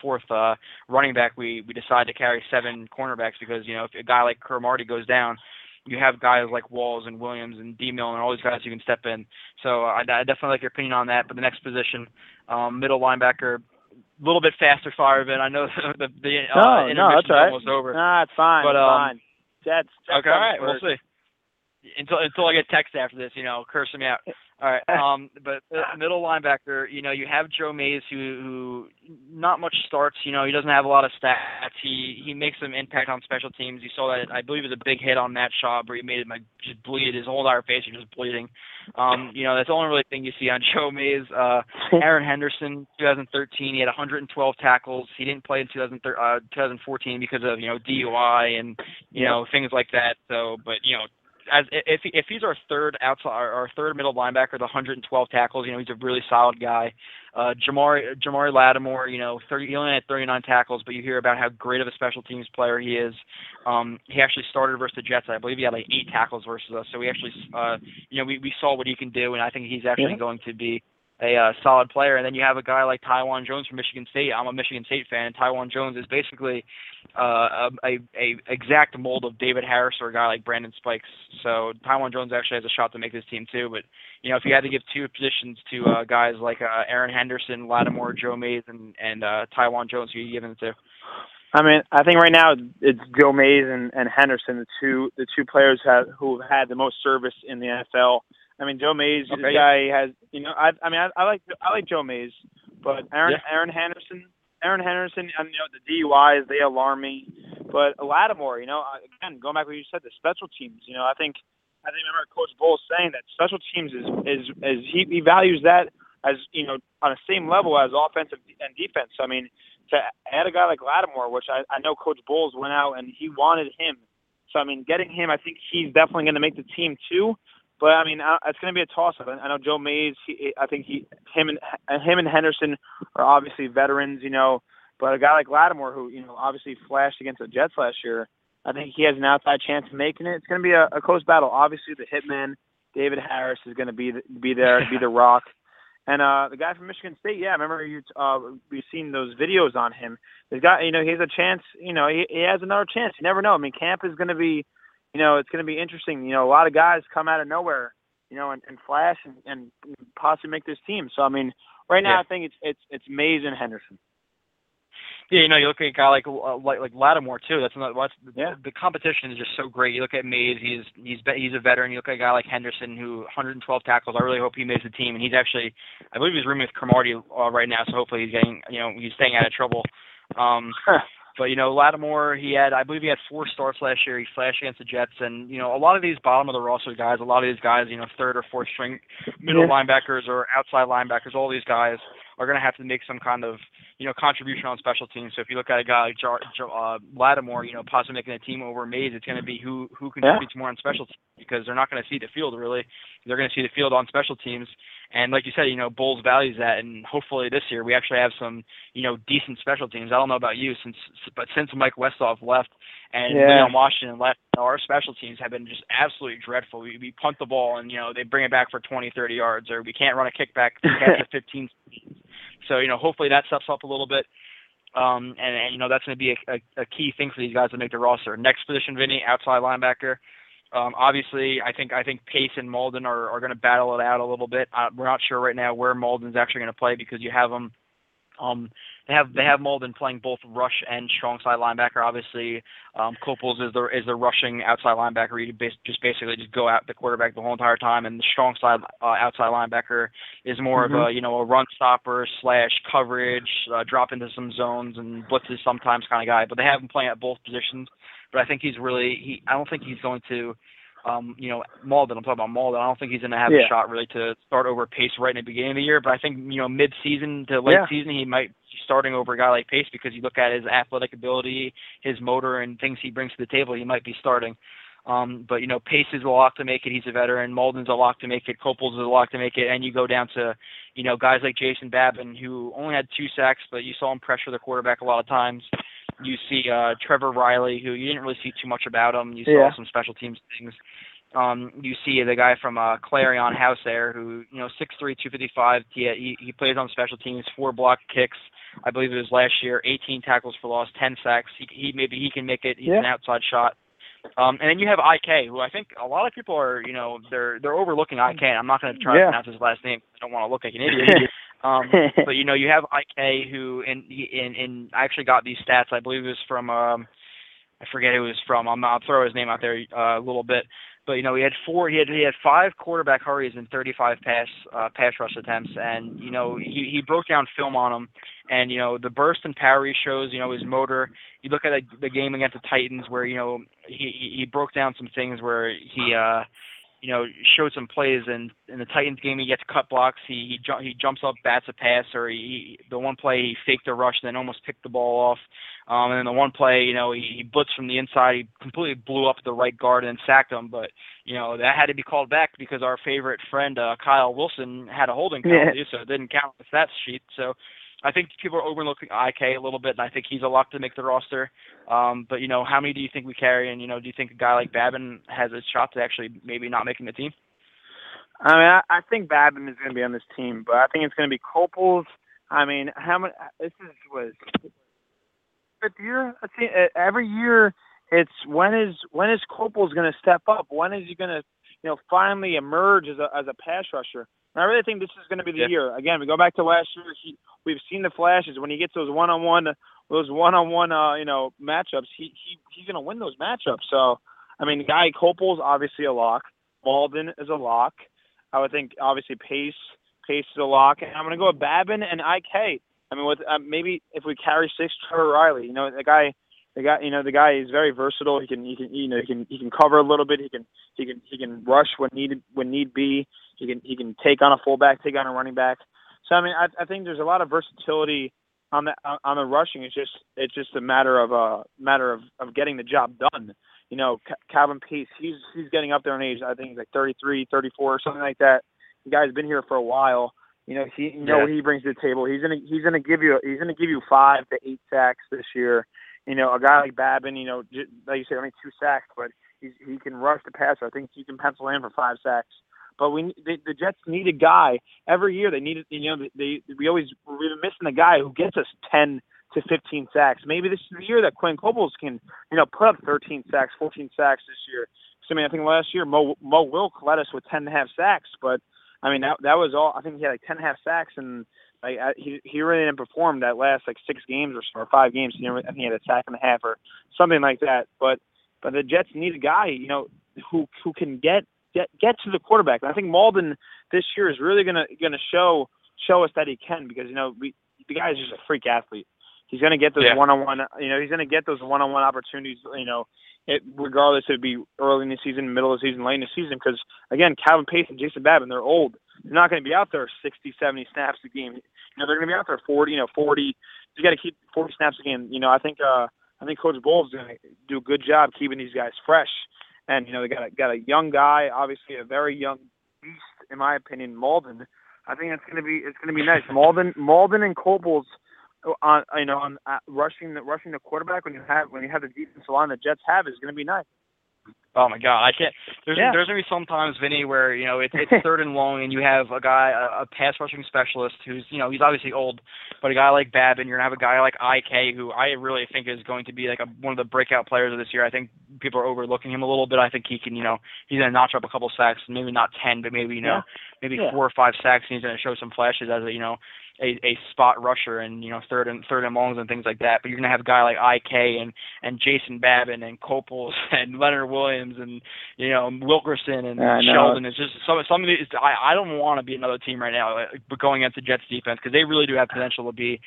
Speaker 3: running back, we decide to carry 7 cornerbacks because, you know, if a guy like Cromartie goes down, you have guys like Walls and Williams and D. Milner and all these guys who can step in. So I definitely like your opinion on that. But the next position, middle linebacker, a little bit faster fire, but I know the intermission's almost over.
Speaker 4: Nah, it's fine.
Speaker 3: But,
Speaker 4: fine. Jets
Speaker 3: okay, all right, we'll see. Until I get text after this, you know, cursing me out. All right, but middle linebacker, you know, you have Joe Mays who not much starts. You know, he doesn't have a lot of stats. He makes some impact on special teams. You saw that, I believe it was a big hit on Matt Schaub where he made him just bleed. His whole entire face was just bleeding. You know, that's the only really thing you see on Joe Mays. Aaron Henderson, 2013, he had 112 tackles. He didn't play in 2014 because of, you know, DUI and, you know, things like that. So, but, you know, if he's our third middle linebacker, the 112 tackles, you know, he's a really solid guy. Jamari Lattimore, you know, he only had 39 tackles, but you hear about how great of a special teams player he is. He actually started versus the Jets. I believe he had like 8 tackles versus us. So we actually, you know, we saw what he can do, and I think he's actually going to be a solid player. And then you have a guy like Taiwan Jones from Michigan State. I'm a Michigan State fan, and Taiwan Jones is basically a exact mold of David Harris or a guy like Brandon Spikes. So Taiwan Jones actually has a shot to make this team too. But, you know, if you had to give 2 positions to guys like Aaron Henderson, Lattimore, Joe Mays, and Taiwan Jones, who are you giving it to?
Speaker 4: I mean, I think right now it's Joe Mays and Henderson, the two players who have had the most service in the NFL. I mean, Joe Mays, this guy has, you know, I like Joe Mays, but Aaron Henderson, you know, the DUIs, they alarm me. But Lattimore, you know, again, going back to what you said, the special teams, you know, I think remember Coach Bowles saying that special teams is he values that as, you know, on the same level as offensive and defense. I mean, to add a guy like Lattimore, which I know Coach Bowles went out and he wanted him. So, I mean, getting him, I think he's definitely going to make the team too. But I mean, it's going to be a toss-up. I know Joe Mays. Him and Henderson are obviously veterans, you know. But a guy like Lattimore, who, you know, obviously flashed against the Jets last year, I think he has an outside chance of making it. It's going to be a close battle. Obviously, the hitman David Harris is going to be there to be the rock. And the guy from Michigan State, yeah, I remember we've seen those videos on him. The guy, he has a chance. He has another chance. You never know. I mean, camp is going to be, it's going to be interesting. A lot of guys come out of nowhere, and flash and possibly make this team. So I mean, right now I think it's Mays and Henderson.
Speaker 3: Yeah, you look at a guy like Lattimore too. The competition is just so great. You look at Mays, he's a veteran. You look at a guy like Henderson, who 112 tackles. I really hope he makes the team. And he's actually, I believe he's rooming with Cromartie right now. So hopefully he's getting, he's staying out of trouble. But Lattimore, I believe he had 4 starts last year. He flashed against the Jets, and a lot of these bottom of the roster guys, a lot of these guys, third or fourth string middle linebackers or outside linebackers, all these guys are going to have to make some kind of contribution on special teams. So if you look at a guy like Lattimore, possibly making a team over Mays, it's going to be who contributes more on special teams, because they're not going to see the field really. They're going to see the field on special teams. And like you said, Bowles values that, and hopefully this year we actually have some, decent special teams. I don't know about you, but since Mike Westhoff left and Leon Washington left, our special teams have been just absolutely dreadful. We punt the ball and, they bring it back for 20, 30 yards, or we can't run a kickback past the 15. So, hopefully that steps up a little bit. And that's going to be a key thing for these guys to make the roster. Next position, Vinny, outside linebacker. Obviously, I think Pace and Malden are going to battle it out a little bit. We're not sure right now where Malden's actually going to play, because you have them. They have Malden playing both rush and strong side linebacker. Obviously, Copels is the rushing outside linebacker. You basically go at the quarterback the whole entire time, and the strong side outside linebacker is more of a run stopper / coverage, drop into some zones and blitzes sometimes kind of guy. But they have him playing at both positions. But I think I don't think he's going to. Malden, I'm talking about Malden. I don't think he's going to have a shot really to start over Pace right in the beginning of the year. But I think, mid-season to late season, he might be starting over a guy like Pace, because you look at his athletic ability, his motor, and things he brings to the table, he might be starting. But, Pace is a lock to make it. He's a veteran. Malden's a lock to make it. Copels is a lock to make it. And you go down to, guys like Jason Babin, who only had 2 sacks, but you saw him pressure the quarterback a lot of times. You see Trevor Riley, who you didn't really see too much about him. You saw some special teams things. You see the guy from Clarion House there, who 6'3", 255. He plays on special teams, 4 block kicks. I believe it was last year. 18 tackles for loss, 10 sacks. Maybe he can make it. He's an outside shot. And then you have IK, who I think a lot of people are they're overlooking IK. I'm not going to try to pronounce his last name. I don't want to look like an idiot. But you have IK, who in I actually got these stats. I believe it was from I forget who it was from. I'll throw his name out there a little bit. But he had 5 quarterback hurries and 35 pass rush attempts, and he broke down film on him, and the burst and power he shows, his motor. You look at the game against the Titans where he broke down some things where he showed some plays, and in the Titans game he gets cut blocks, he jumps up, bats a pass, or the one play he faked a rush and then almost picked the ball off. And then the one play, he blitzed from the inside. He completely blew up the right guard and sacked him. But, that had to be called back because our favorite friend, Kyle Wilson, had a holding penalty, so it didn't count on the stats sheet. So I think people are overlooking IK a little bit, and I think he's a lock to make the roster. But, how many do you think we carry? And, do you think a guy like Babin has a shot to actually maybe not making the team?
Speaker 4: I mean, I think Babin is going to be on this team, but I think it's going to be Copels. I mean, how many? This was 5th year. Every year, it's when is Copels going to step up? When is he going to, finally emerge as a pass rusher? And I really think this is going to be the year. Again, we go back to last year. We've seen the flashes when he gets those one-on-one matchups. He's going to win those matchups. So, I mean, the guy Copels obviously a lock. Malden is a lock. I would think obviously Pace is a lock, and I'm going to go with Babin and IK. I mean, with maybe if we carry 6, Trevor Riley. The guy is very versatile. He can cover a little bit. He can rush when need be. He can take on a fullback, take on a running back. So I mean, I think there's a lot of versatility on the rushing. It's just a matter of getting the job done. Calvin Pace, he's getting up there in age. I think he's like 33, 34, something like that. The guy's been here for a while. What he brings to the table. He's gonna give you 5 to 8 sacks this year. A guy like Babin, like you said, only 2 sacks, but he can rush the passer. I think he can pencil in for 5 sacks. But the Jets need a guy every year. They need it. We've been missing a guy who gets us 10 to 15 sacks. Maybe this is the year that Quinn Cobles can put up 13 sacks, 14 sacks this year. So, I think last year Mo Wilk led us with 10.5 sacks, but that was all. I think he had 10.5 sacks, and he really didn't perform that last 6 games or 5 games. I think he had a sack and a half or something like that. But the Jets need a guy who can get to the quarterback. And I think Malden this year is really gonna show us that he can, because the guy is just a freak athlete. He's gonna get those one-on-one. He's gonna get those one-on-one opportunities. Regardless if it be early in the season, middle of the season, late in the season. Because again, Calvin Pace and Jason Babin, they're old. They're not going to be out there 60, 70 snaps a game. They're going to be out there 40. 40. You got to keep 40 snaps a game. I think Coach Bowles is going to do a good job keeping these guys fresh. And they got a young guy, obviously a very young beast, in my opinion, Malden. I think it's going to be nice. Malden and Cobles on rushing the quarterback when you have the defensive line the Jets have is going to be nice.
Speaker 3: Oh my God, I can't. There's gonna be some times, Vinny, where it's third and long, and you have a guy, a pass rushing specialist who's he's obviously old, but a guy like Babin, you're gonna have a guy like IK, who I really think is going to be one of the breakout players of this year. I think people are overlooking him a little bit. I think he can, he's gonna notch up a couple sacks, maybe not 10, but maybe 4 or 5 sacks, and he's gonna show some flashes as a spot rusher and third and longs and things like that. But you're gonna have a guy like IK and Jason Babin and Copels and Leonard Williams and Wilkerson and Sheldon. It's just some of these. I don't want to be another team right now, but going against the Jets defense, because they really do have potential to be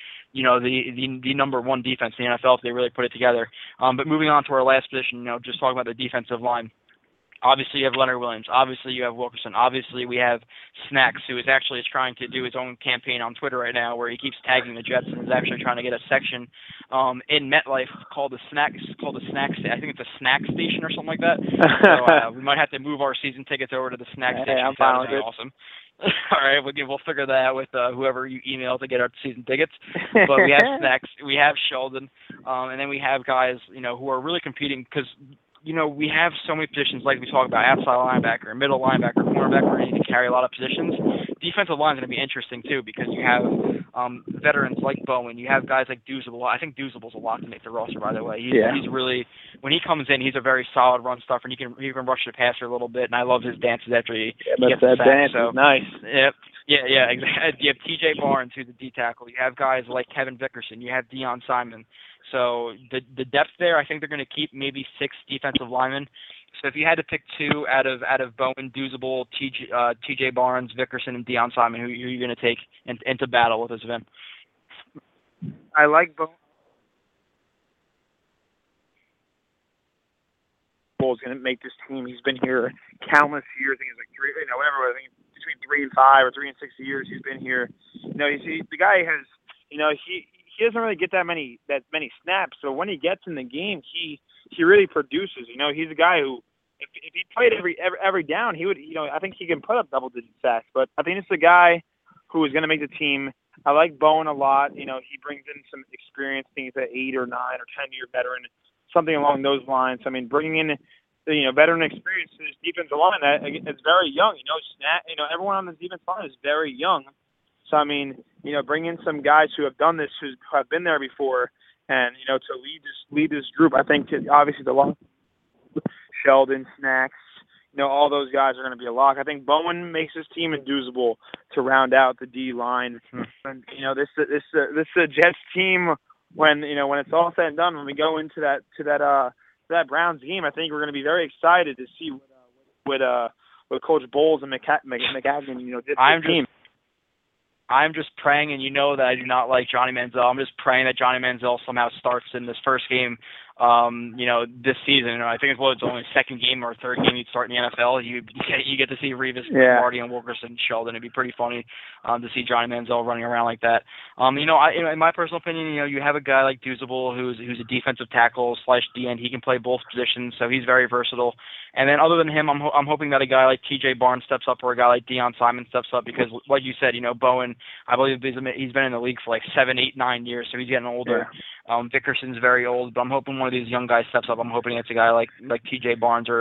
Speaker 3: the number one defense in the NFL if they really put it together. But moving on to our last position, just talking about the defensive line. Obviously, you have Leonard Williams. Obviously, you have Wilkerson. Obviously, we have Snacks, who is actually trying to do his own campaign on Twitter right now, where he keeps tagging the Jets and is actually trying to get a section in MetLife called the Snacks. I think it's a Snack Station or something like that. So we might have to move our season tickets over to the Snack Station.
Speaker 4: I'm fine with it.
Speaker 3: Awesome. All right, we'll figure that out with whoever you email to get our season tickets. But we have Snacks, we have Sheldon, and then we have guys who are really competing, because we have so many positions, like we talk about, outside linebacker, middle linebacker, cornerback, where you need to carry a lot of positions. Defensive line is going to be interesting, too, because you have veterans like Bowen. You have guys like Douzable. I think Douzable's a lot to make the roster, by the way. He's really, when he comes in, he's a very solid run stuffer, and he can rush the passer a little bit, and I love his dances after he gets the sack.
Speaker 4: Dance is nice.
Speaker 3: Yep. Yeah, exactly. You have T.J. Barnes, who's a D-tackle. You have guys like Kevin Vickerson. You have Deion Simon. So the depth there, I think they're going to keep maybe 6 defensive linemen. So if you had to pick 2 out of Bowen, Douzable, T.J. Barnes, Vickerson, and Deion Simon, who are you going to take into battle with us, Vin?
Speaker 4: I like Bowen. Is going to make this team. He's been here countless years. I think it's like 3, whatever. I think between 3 and 5 or 3 and 6 years he's been here. The guy has, he doesn't really get that many snaps. So when he gets in the game, he really produces. He's a guy who, if he played every down, he would. I think he can put up double-digit sacks. But I think it's a guy who is going to make the team. I like Bowen a lot. He brings in some experience. I think he's an 8 or 9 or 10-year veteran, something along those lines. Bringing in veteran experience to this defensive line, it's very young. Everyone on this defensive line is very young. So, bring in some guys who have done this, who have been there before, and, to lead this group. I think, obviously, the lock, Sheldon, Snacks, all those guys are going to be a lock. I think Bowen makes his team inducible to round out the D line. And, this is a Jets team when it's all said and done, when we go into that Browns game. I think we're going to be very excited to see what Coach Bowles and McCagnon, did to the team.
Speaker 3: I'm just praying, and that I do not like Johnny Manziel. I'm just praying that Johnny Manziel somehow starts in this first game, this season. I think it's only second game or third game you'd start in the NFL. You get to see Revis, Marty, and Wilkerson, Sheldon. It'd be pretty funny to see Johnny Manziel running around like that. In my personal opinion, you have a guy like Douzable who's a defensive tackle / D end. He can play both positions, so he's very versatile. And then other than him, I'm hoping that a guy like T.J. Barnes steps up, or a guy like Deion Simon steps up, because like you said, Bowen, I believe he's been in the league for 7, 8, 9 years, so he's getting older. Vickerson's very old, but I'm hoping one of these young guys steps up. I'm hoping it's a guy like T.J. Barnes or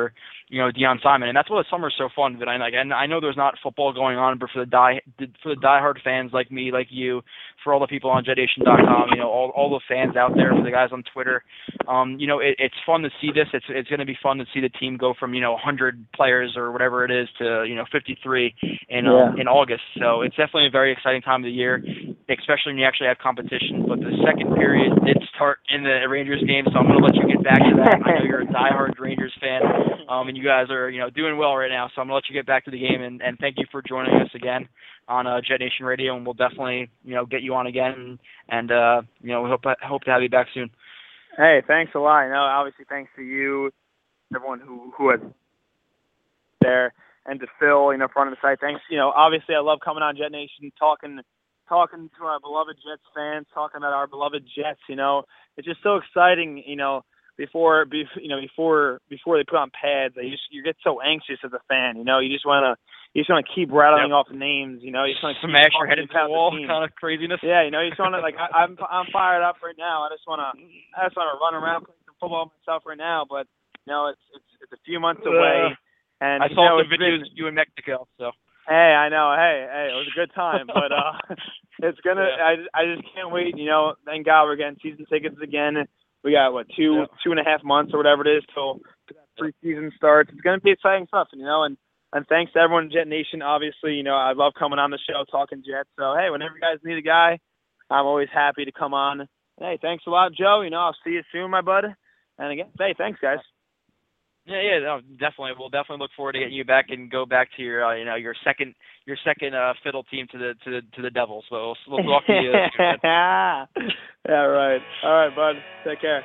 Speaker 3: Deion Simon, and that's why the summer's so fun. But I know there's not football going on, but for the diehard fans like me, like you, for all the people on JetNation.com, all the fans out there, for the guys on Twitter, it's fun to see this. It's going to be fun to see the team go from 100 players or whatever it is to 53 in August. So it's definitely a very exciting time of the year, especially when you actually have competition. But the second period did start in the Rangers game, so I'm going to let you get back to that. I know you're a diehard Rangers fan, and you guys are doing well right now. So I'm going to let you get back to the game, and thank you for joining us again on Jet Nation Radio, and we'll definitely get you on again, and we hope to have you back soon.
Speaker 4: Hey, thanks a lot. Obviously thanks to you, everyone who was there, and to Phil, front of the site. Thanks. Obviously I love coming on Jet Nation, talking to our beloved Jets fans, talking about our beloved Jets. It's just so exciting. Before they put on pads, you get so anxious as a fan. You just want to keep rattling off names. You just want to
Speaker 3: smash your head into the wall, kind of craziness.
Speaker 4: Yeah, you just want to I'm fired up right now. I just want to run around playing some football myself right now. But it's a few months away. And
Speaker 3: I saw the videos of you in Mexico, so.
Speaker 4: Hey, I know. Hey, it was a good time, but it's gonna. Yeah. I just can't wait. Thank God we're getting season tickets again. We got 2.5 months or whatever it is till that preseason starts. It's gonna be exciting stuff, and thanks to everyone in Jet Nation. Obviously, I love coming on the show talking Jets. So hey, whenever you guys need a guy, I'm always happy to come on. Hey, thanks a lot, Joe. I'll see you soon, my bud. And again, hey, thanks, guys.
Speaker 3: Yeah, no, definitely. We'll definitely look forward to getting you back and go back to your second fiddle team to the Devils. So we'll talk to you.
Speaker 4: Yeah, right. All right, bud. Take care.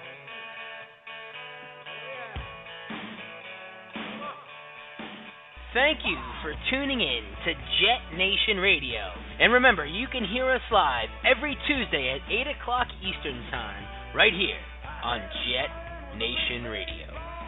Speaker 2: Thank you for tuning in to Jet Nation Radio. And remember, you can hear us live every Tuesday at 8 o'clock Eastern Time, right here on Jet Nation Radio.